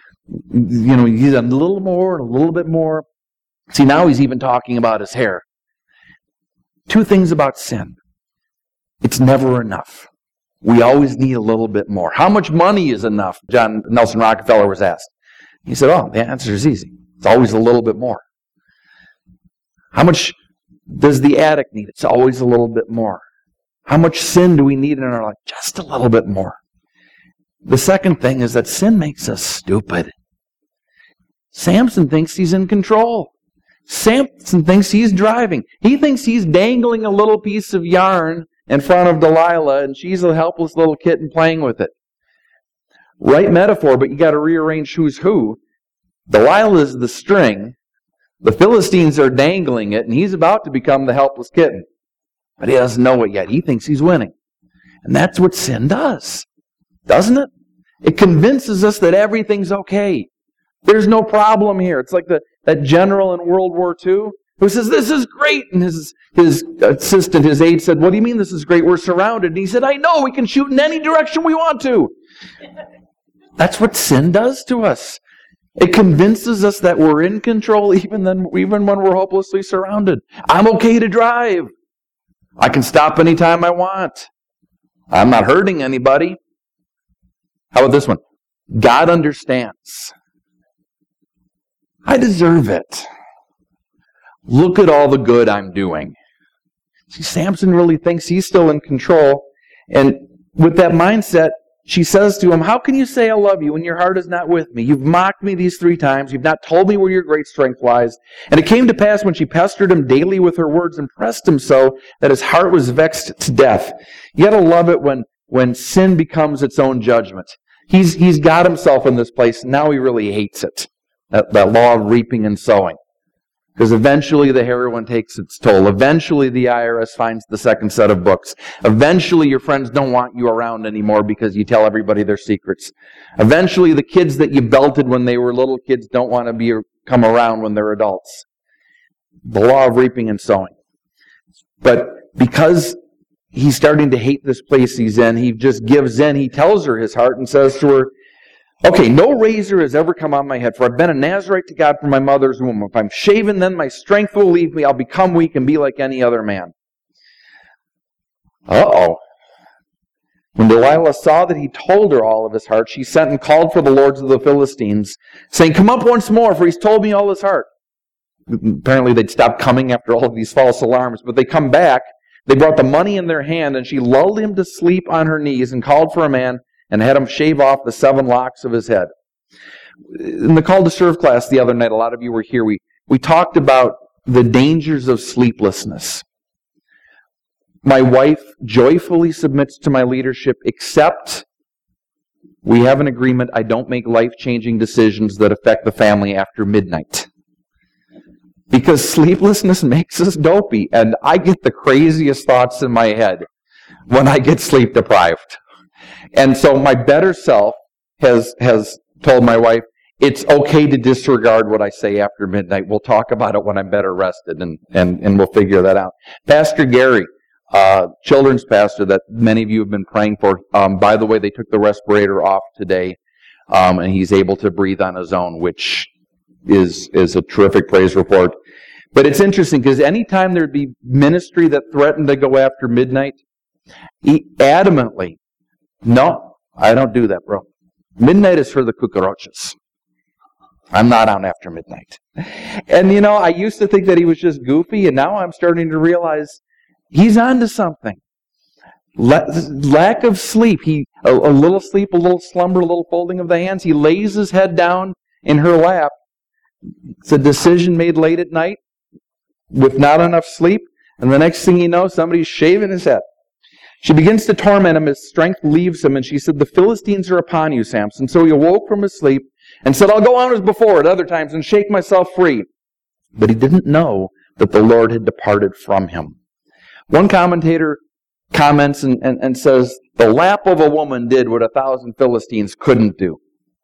He's a little more, a little bit more. See, now he's even talking about his hair. 2 things about sin. It's never enough. We always need a little bit more. How much money is enough? John Nelson Rockefeller was asked. He said, the answer is easy. It's always a little bit more. How much does the addict need? It's always a little bit more. How much sin do we need in our life? Just a little bit more. The second thing is that sin makes us stupid. Samson thinks he's in control. Samson thinks he's driving. He thinks he's dangling a little piece of yarn in front of Delilah, and she's a helpless little kitten playing with it. Right metaphor, but you got to rearrange who's who. Delilah is the string. The Philistines are dangling it, and he's about to become the helpless kitten. But he doesn't know it yet. He thinks he's winning. And that's what sin does, doesn't it? It convinces us that everything's okay. There's no problem here. It's like that general in World War II who says, "This is great." And his assistant, his aide said, "What do you mean this is great? We're surrounded." And he said, "I know, we can shoot in any direction we want to." That's what sin does to us. It convinces us that we're in control even when we're hopelessly surrounded. I'm okay to drive. I can stop anytime I want. I'm not hurting anybody. How about this one? God understands. I deserve it. Look at all the good I'm doing. See, Samson really thinks he's still in control. And with that mindset, she says to him, "How can you say I love you when your heart is not with me? You've mocked me these 3 times. You've not told me where your great strength lies." And it came to pass when she pestered him daily with her words and pressed him so that his heart was vexed to death. You got to love it when sin becomes its own judgment. He's got himself in this place. And now he really hates it. That law of reaping and sowing. Because eventually the heroin takes its toll. Eventually the IRS finds the second set of books. Eventually your friends don't want you around anymore because you tell everybody their secrets. Eventually the kids that you belted when they were little kids don't want to come around when they're adults. The law of reaping and sowing. But because he's starting to hate this place he's in, he just gives in. He tells her his heart and says to her, "Okay, no razor has ever come on my head, for I've been a Nazirite to God from my mother's womb. If I'm shaven, then my strength will leave me. I'll become weak and be like any other man." When Delilah saw that he told her all of his heart, she sent and called for the lords of the Philistines, saying, "Come up once more, for he's told me all his heart." Apparently they'd stopped coming after all of these false alarms, but they come back. They brought the money in their hand, and she lulled him to sleep on her knees and called for a man and had him shave off the 7 locks of his head. In the Call to Serve class the other night, a lot of you were here, we talked about the dangers of sleeplessness. My wife joyfully submits to my leadership, except we have an agreement I don't make life-changing decisions that affect the family after midnight. Because sleeplessness makes us dopey, and I get the craziest thoughts in my head when I get sleep deprived. And so my better self has told my wife, it's okay to disregard what I say after midnight. We'll talk about it when I'm better rested, and we'll figure that out. Pastor Gary, children's pastor that many of you have been praying for, by the way, they took the respirator off today, and he's able to breathe on his own, which is a terrific praise report. But it's interesting, because anytime there'd be ministry that threatened to go after midnight, he adamantly, no, I don't do that, bro. Midnight is for the cucarachas. I'm not on after midnight. And I used to think that he was just goofy, and now I'm starting to realize he's on to something. Lack of sleep. A little sleep, a little slumber, a little folding of the hands. He lays his head down in her lap. It's a decision made late at night with not enough sleep, and the next thing you know, somebody's shaving his head. She begins to torment him. His strength leaves him, and she said, "The Philistines are upon you, Samson." So he awoke from his sleep and said, "I'll go on as before at other times and shake myself free." But he didn't know that the Lord had departed from him. One commentator comments and says, the lap of a woman did what 1,000 Philistines couldn't do.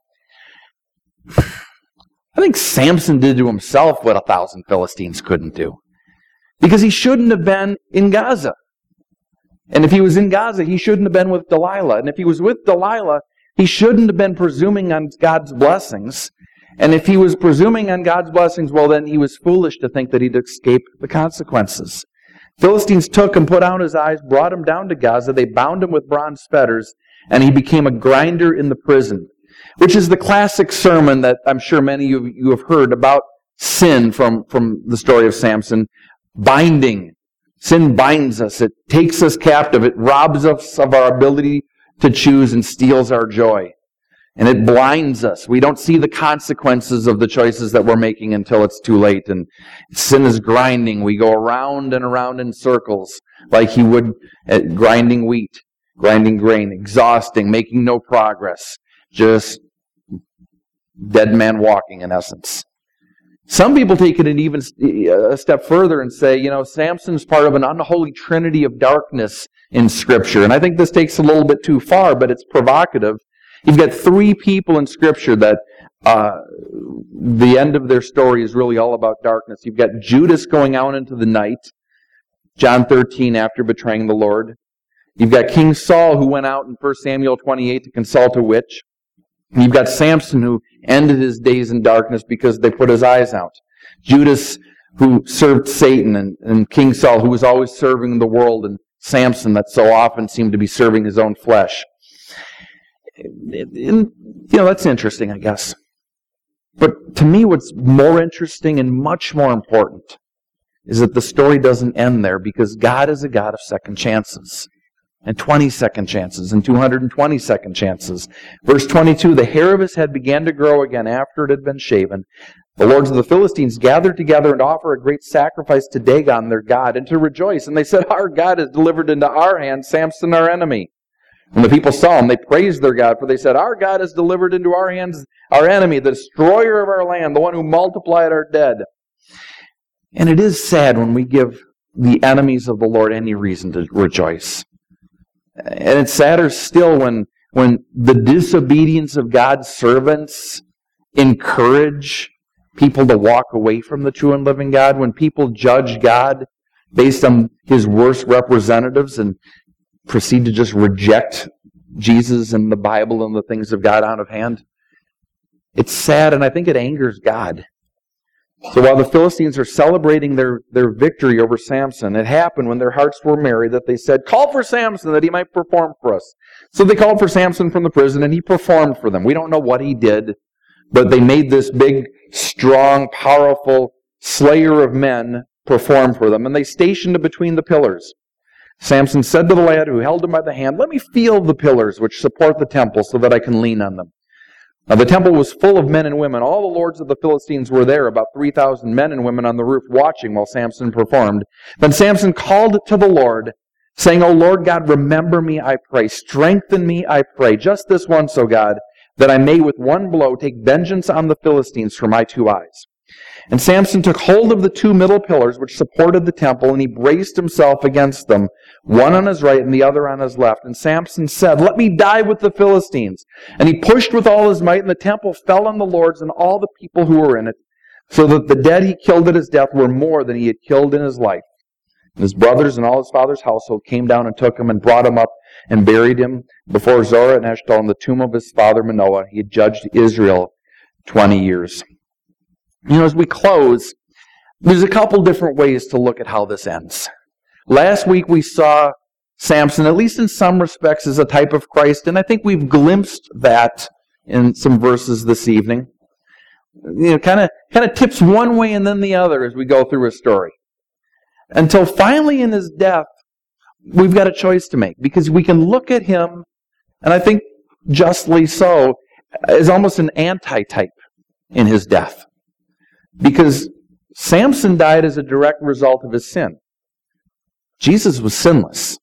I think Samson did to himself what 1,000 Philistines couldn't do. Because he shouldn't have been in Gaza. And if he was in Gaza, he shouldn't have been with Delilah. And if he was with Delilah, he shouldn't have been presuming on God's blessings. And if he was presuming on God's blessings, well, then he was foolish to think that he'd escape the consequences. Philistines took him, put out his eyes, brought him down to Gaza. They bound him with bronze fetters, and he became a grinder in the prison, which is the classic sermon that I'm sure many of you have heard about sin from the story of Samson. Binding. Sin binds us. It takes us captive. It robs us of our ability to choose and steals our joy. And it blinds us. We don't see the consequences of the choices that we're making until it's too late. And sin is grinding. We go around and around in circles like he would at grinding wheat, grinding grain, exhausting, making no progress. Just dead man walking, in essence. Some people take it even a step further and say, Samson's part of an unholy trinity of darkness in Scripture. And I think this takes a little bit too far, but it's provocative. You've got three people in Scripture that the end of their story is really all about darkness. You've got Judas going out into the night, John 13, after betraying the Lord. You've got King Saul, who went out in 1 Samuel 28 to consult a witch. And you've got Samson, who ended his days in darkness because they put his eyes out. Judas, who served Satan, and King Saul, who was always serving the world, and Samson, that so often seemed to be serving his own flesh. That's interesting, I guess. But to me, what's more interesting and much more important is that the story doesn't end there, because God is a God of second chances, and 20-second chances, and 220-second chances. Verse 22, the hair of his head began to grow again after it had been shaven. The lords of the Philistines gathered together and offered a great sacrifice to Dagon, their god, and to rejoice. And they said, our God is delivered into our hands, Samson, our enemy. When the people saw him, they praised their God, for they said, our God is delivered into our hands, our enemy, the destroyer of our land, the one who multiplied our dead. And it is sad when we give the enemies of the Lord any reason to rejoice. And it's sadder still when the disobedience of God's servants encourage people to walk away from the true and living God, when people judge God based on his worst representatives and proceed to just reject Jesus and the Bible and the things of God out of hand. It's sad, and I think it angers God. So while the Philistines are celebrating their victory over Samson, it happened when their hearts were merry that they said, call for Samson that he might perform for us. So they called for Samson from the prison, and he performed for them. We don't know what he did, but they made this big, strong, powerful slayer of men perform for them, and they stationed him between the pillars. Samson said to the lad who held him by the hand, let me feel the pillars which support the temple so that I can lean on them. Now the temple was full of men and women. All the lords of the Philistines were there, about 3,000 men and women on the roof watching while Samson performed. Then Samson called to the Lord, saying, O Lord God, remember me, I pray. Strengthen me, I pray. Just this once, O God, that I may with one blow take vengeance on the Philistines for my 2 eyes. And Samson took hold of the 2 middle pillars which supported the temple, and he braced himself against them, one on his right and the other on his left. And Samson said, let me die with the Philistines. And he pushed with all his might, and the temple fell on the lords and all the people who were in it, so that the dead he killed at his death were more than he had killed in his life. And his brothers and all his father's household came down and took him and brought him up and buried him before Zorah and Eshtaol in the tomb of his father Manoah. He had judged Israel 20 years. As we close, there's a couple different ways to look at how this ends. Last week we saw Samson, at least in some respects, as a type of Christ, and I think we've glimpsed that in some verses this evening. Kind of tips one way and then the other as we go through his story. Until finally in his death, we've got a choice to make, because we can look at him, and I think justly so, as almost an anti-type in his death. Because Samson died as a direct result of his sin. Jesus was sinless.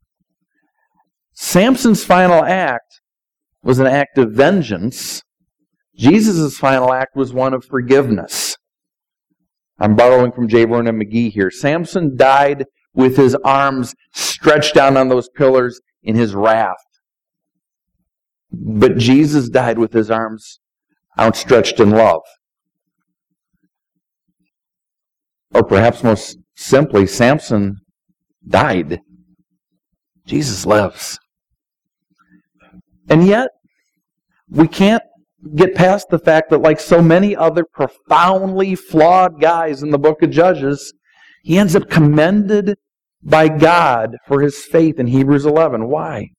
Samson's final act was an act of vengeance. Jesus' final act was one of forgiveness. I'm borrowing from J. Vernon McGee here. Samson died with his arms stretched down on those pillars in his wrath. But Jesus died with his arms outstretched in love. Or perhaps most simply, Samson died. Jesus lives. And yet, we can't get past the fact that, like so many other profoundly flawed guys in the book of Judges, he ends up commended by God for his faith in Hebrews 11. Why?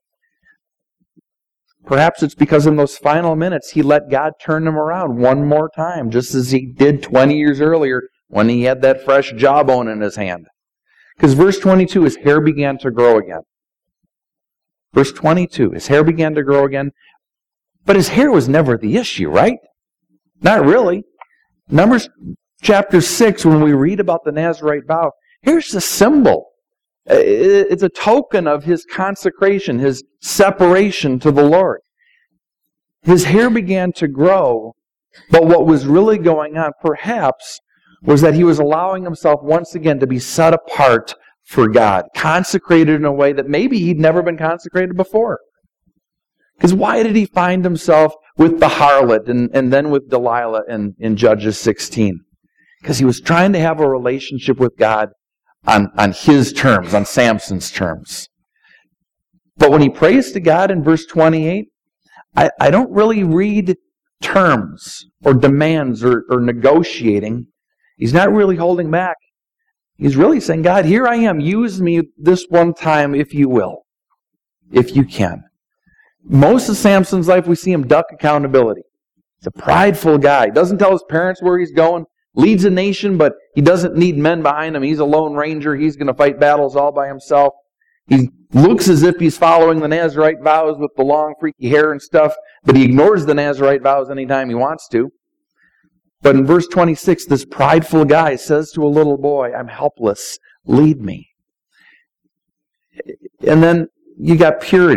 Perhaps it's because in those final minutes he let God turn him around one more time, just as he did 20 years earlier when he had that fresh jawbone in his hand. Because verse 22, his hair began to grow again. Verse 22, his hair began to grow again. But his hair was never the issue, right? Not really. Numbers chapter 6, when we read about the Nazirite vow, here's the symbol. It's a token of his consecration, his separation to the Lord. His hair began to grow, but what was really going on, perhaps, was that he was allowing himself once again to be set apart for God, consecrated in a way that maybe he'd never been consecrated before. Because why did he find himself with the harlot and then with Delilah in Judges 16? Because he was trying to have a relationship with God on his terms, on Samson's terms. But when he prays to God in verse 28, I don't really read terms or demands or negotiating. He's not really holding back. He's really saying, God, here I am. Use me this one time if you will, if you can. Most of Samson's life, we see him duck accountability. He's a prideful guy. He doesn't tell his parents where he's going. Leads a nation, but he doesn't need men behind him. He's a lone ranger. He's going to fight battles all by himself. He looks as if he's following the Nazirite vows with the long, freaky hair and stuff, but he ignores the Nazirite vows anytime he wants to. But in verse 26, this prideful guy says to a little boy, I'm helpless. Lead me. And then you got purity.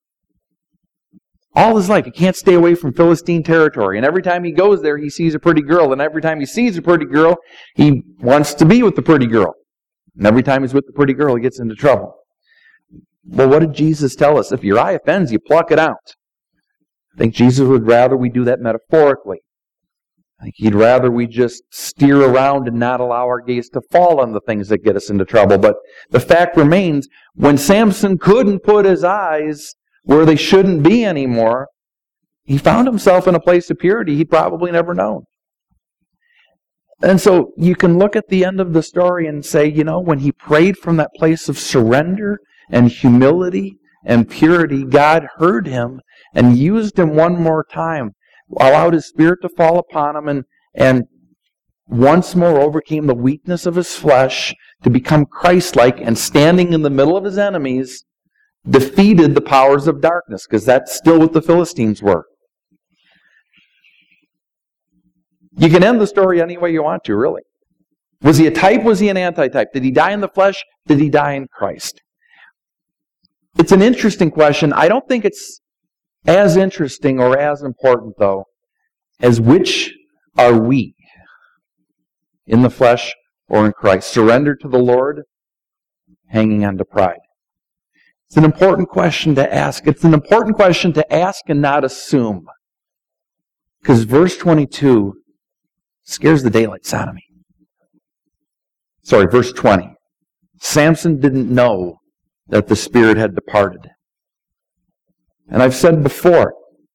All his life, he can't stay away from Philistine territory. And every time he goes there, he sees a pretty girl. And every time he sees a pretty girl, he wants to be with the pretty girl. And every time he's with the pretty girl, he gets into trouble. Well, what did Jesus tell us? If your eye offends you, pluck it out. I think Jesus would rather we do that metaphorically. I think he'd rather we just steer around and not allow our gaze to fall on the things that get us into trouble. But the fact remains, when Samson couldn't put his eyes where they shouldn't be anymore, he found himself in a place of purity he'd probably never known. And so you can look at the end of the story and say, when he prayed from that place of surrender and humility and purity, God heard him and used him one more time, allowed his Spirit to fall upon him, and once more overcame the weakness of his flesh to become Christ-like, and standing in the middle of his enemies, defeated the powers of darkness, because that's still what the Philistines were. You can end the story any way you want to, really. Was he a type? Was he an anti-type? Did he die in the flesh? Did he die in Christ? It's an interesting question. I don't think it's as interesting or as important, though, as which are we, in the flesh or in Christ? Surrender to the Lord, hanging on to pride. It's an important question to ask. It's an important question to ask and not assume. Because verse 22 scares the daylights out of me. Sorry, verse 20. Samson didn't know that the spirit had departed. And I've said before,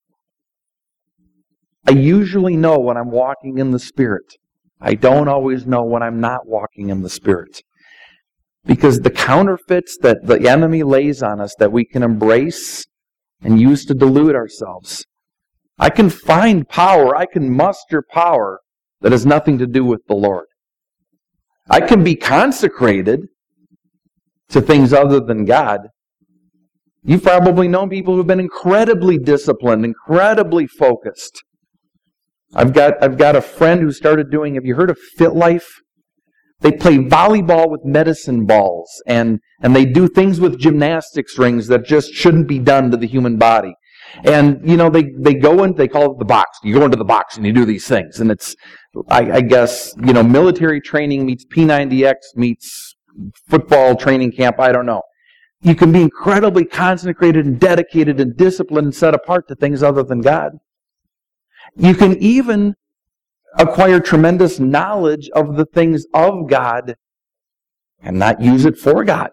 I usually know when I'm walking in the Spirit. I don't always know when I'm not walking in the Spirit. Because the counterfeits that the enemy lays on us that we can embrace and use to delude ourselves. I can find power, I can muster power that has nothing to do with the Lord. I can be consecrated to things other than God. You've probably known people who've been incredibly disciplined, incredibly focused. I've got a friend who started doing, have you heard of Fit Life? They play volleyball with medicine balls, and they do things with gymnastics rings that just shouldn't be done to the human body. And, they go in, they call it the box. You go into the box and you do these things. And it's, I guess, military training meets P90X meets football training camp, I don't know. You can be incredibly consecrated and dedicated and disciplined and set apart to things other than God. You can even acquire tremendous knowledge of the things of God and not use it for God.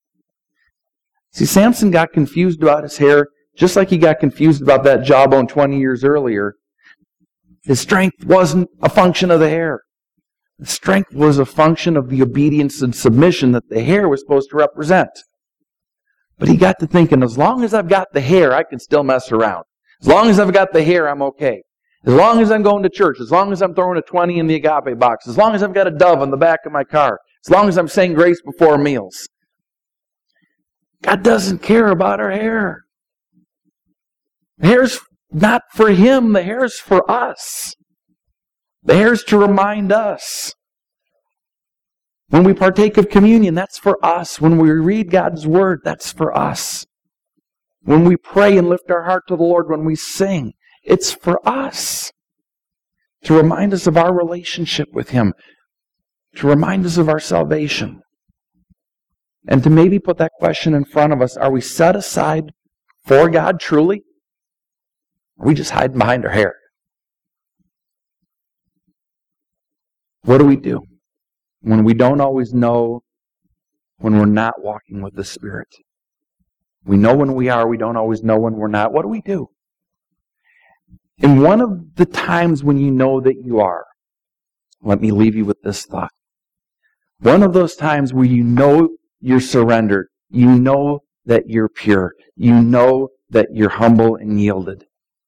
See, Samson got confused about his hair, just like he got confused about that jawbone 20 years earlier. His strength wasn't a function of the hair. The strength was a function of the obedience and submission that the hair was supposed to represent. But he got to thinking, as long as I've got the hair, I can still mess around. As long as I've got the hair, I'm okay. As long as I'm going to church, as long as I'm throwing a 20 in the agape box, as long as I've got a dove on the back of my car, as long as I'm saying grace before meals. God doesn't care about our hair. The hair's not for Him, the hair's for us. The hair's to remind us. When we partake of communion, that's for us. When we read God's Word, that's for us. When we pray and lift our heart to the Lord, when we sing, it's for us. To remind us of our relationship with Him. To remind us of our salvation. And to maybe put that question in front of us, are we set aside for God truly? Or are we just hiding behind our hair? What do we do when we don't always know when we're not walking with the Spirit? We know when we are, we don't always know when we're not. What do we do? And one of the times when you know that you are, let me leave you with this thought. One of those times where you know you're surrendered, you know that you're pure, you know that you're humble and yielded.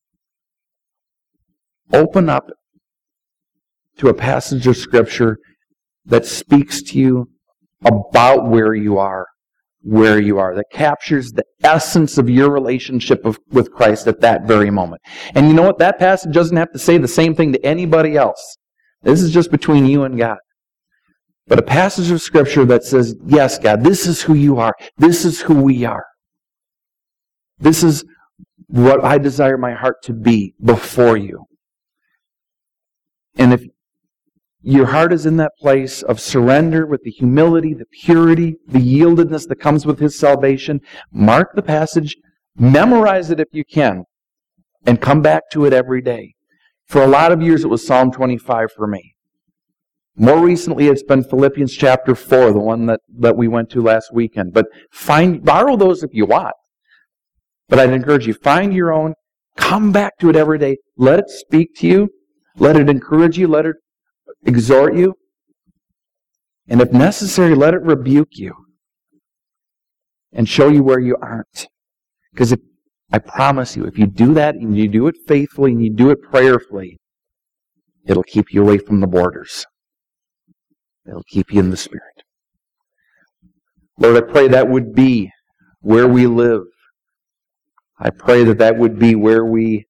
Open up to a passage of Scripture that speaks to you about where you are, that captures the essence of your relationship with Christ at that very moment. And you know what? That passage doesn't have to say the same thing to anybody else. This is just between you and God. But a passage of Scripture that says, yes, God, this is who you are. This is who we are. This is what I desire my heart to be before you. And if your heart is in that place of surrender with the humility, the purity, the yieldedness that comes with His salvation, mark the passage, memorize it if you can, and come back to it every day. For a lot of years it was Psalm 25 for me. More recently it's been Philippians chapter 4, the one that we went to last weekend. But borrow those if you want. But I'd encourage you, find your own, come back to it every day, let it speak to you, let it encourage you, let it exhort you, and if necessary, let it rebuke you and show you where you aren't. Because I promise you, if you do that and you do it faithfully and you do it prayerfully, it'll keep you away from the borders. It'll keep you in the Spirit. Lord, I pray that would be where we live. I pray that would be where we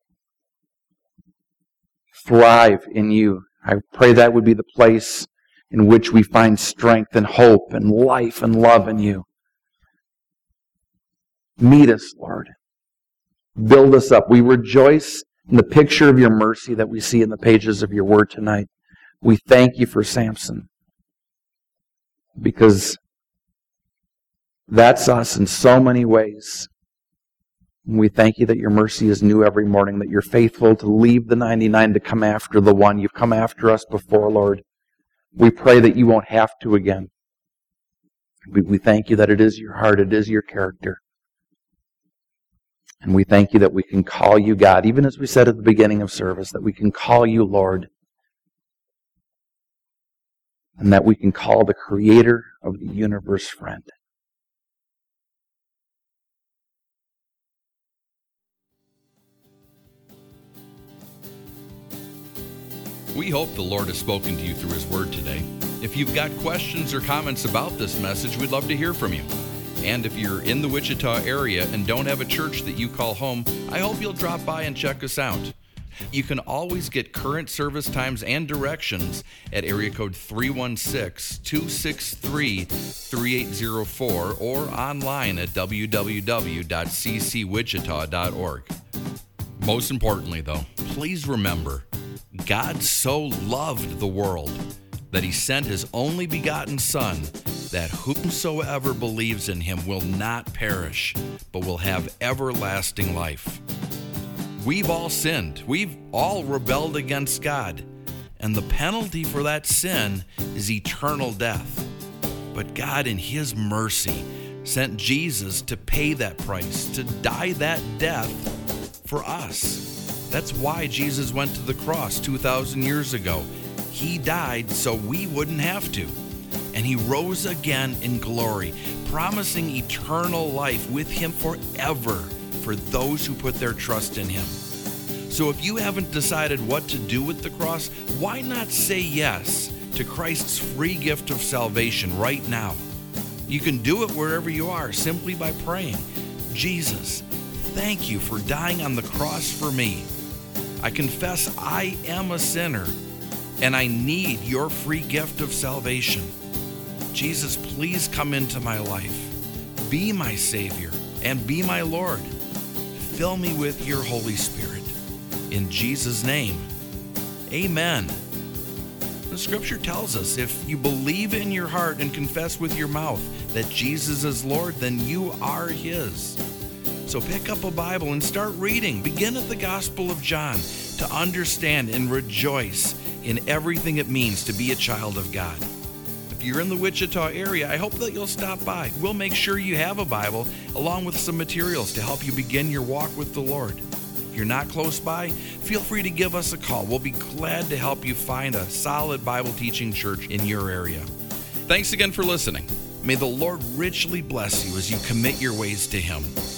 thrive in you. I pray that would be the place in which we find strength and hope and life and love in you. Meet us, Lord. Build us up. We rejoice in the picture of your mercy that we see in the pages of your word tonight. We thank you for Samson, because that's us in so many ways. And we thank you that your mercy is new every morning, that you're faithful to leave the 99 to come after the one. You've come after us before, Lord. We pray that you won't have to again. We thank you that it is your heart, it is your character. And we thank you that we can call you God, even as we said at the beginning of service, that we can call you Lord. And that we can call the Creator of the universe friend. We hope the Lord has spoken to you through His Word today. If you've got questions or comments about this message, we'd love to hear from you. And if you're in the Wichita area and don't have a church that you call home, I hope you'll drop by and check us out. You can always get current service times and directions at area code 316-263-3804 or online at www.ccwichita.org. Most importantly, though, please remember, God so loved the world that He sent His only begotten Son, that whomsoever believes in Him will not perish, but will have everlasting life. We've all sinned. We've all rebelled against God. And the penalty for that sin is eternal death. But God, in His mercy, sent Jesus to pay that price, to die that death for us. That's why Jesus went to the cross 2,000 years ago. He died so we wouldn't have to. And He rose again in glory, promising eternal life with Him forever for those who put their trust in Him. So if you haven't decided what to do with the cross, why not say yes to Christ's free gift of salvation right now? You can do it wherever you are simply by praying, Jesus, thank you for dying on the cross for me. I confess I am a sinner and I need your free gift of salvation. Jesus, please come into my life. Be my Savior and be my Lord. Fill me with your Holy Spirit. In Jesus' name, amen. The Scripture tells us if you believe in your heart and confess with your mouth that Jesus is Lord, then you are His. So pick up a Bible and start reading. Begin at the Gospel of John to understand and rejoice in everything it means to be a child of God. If you're in the Wichita area, I hope that you'll stop by. We'll make sure you have a Bible along with some materials to help you begin your walk with the Lord. If you're not close by, feel free to give us a call. We'll be glad to help you find a solid Bible teaching church in your area. Thanks again for listening. May the Lord richly bless you as you commit your ways to Him.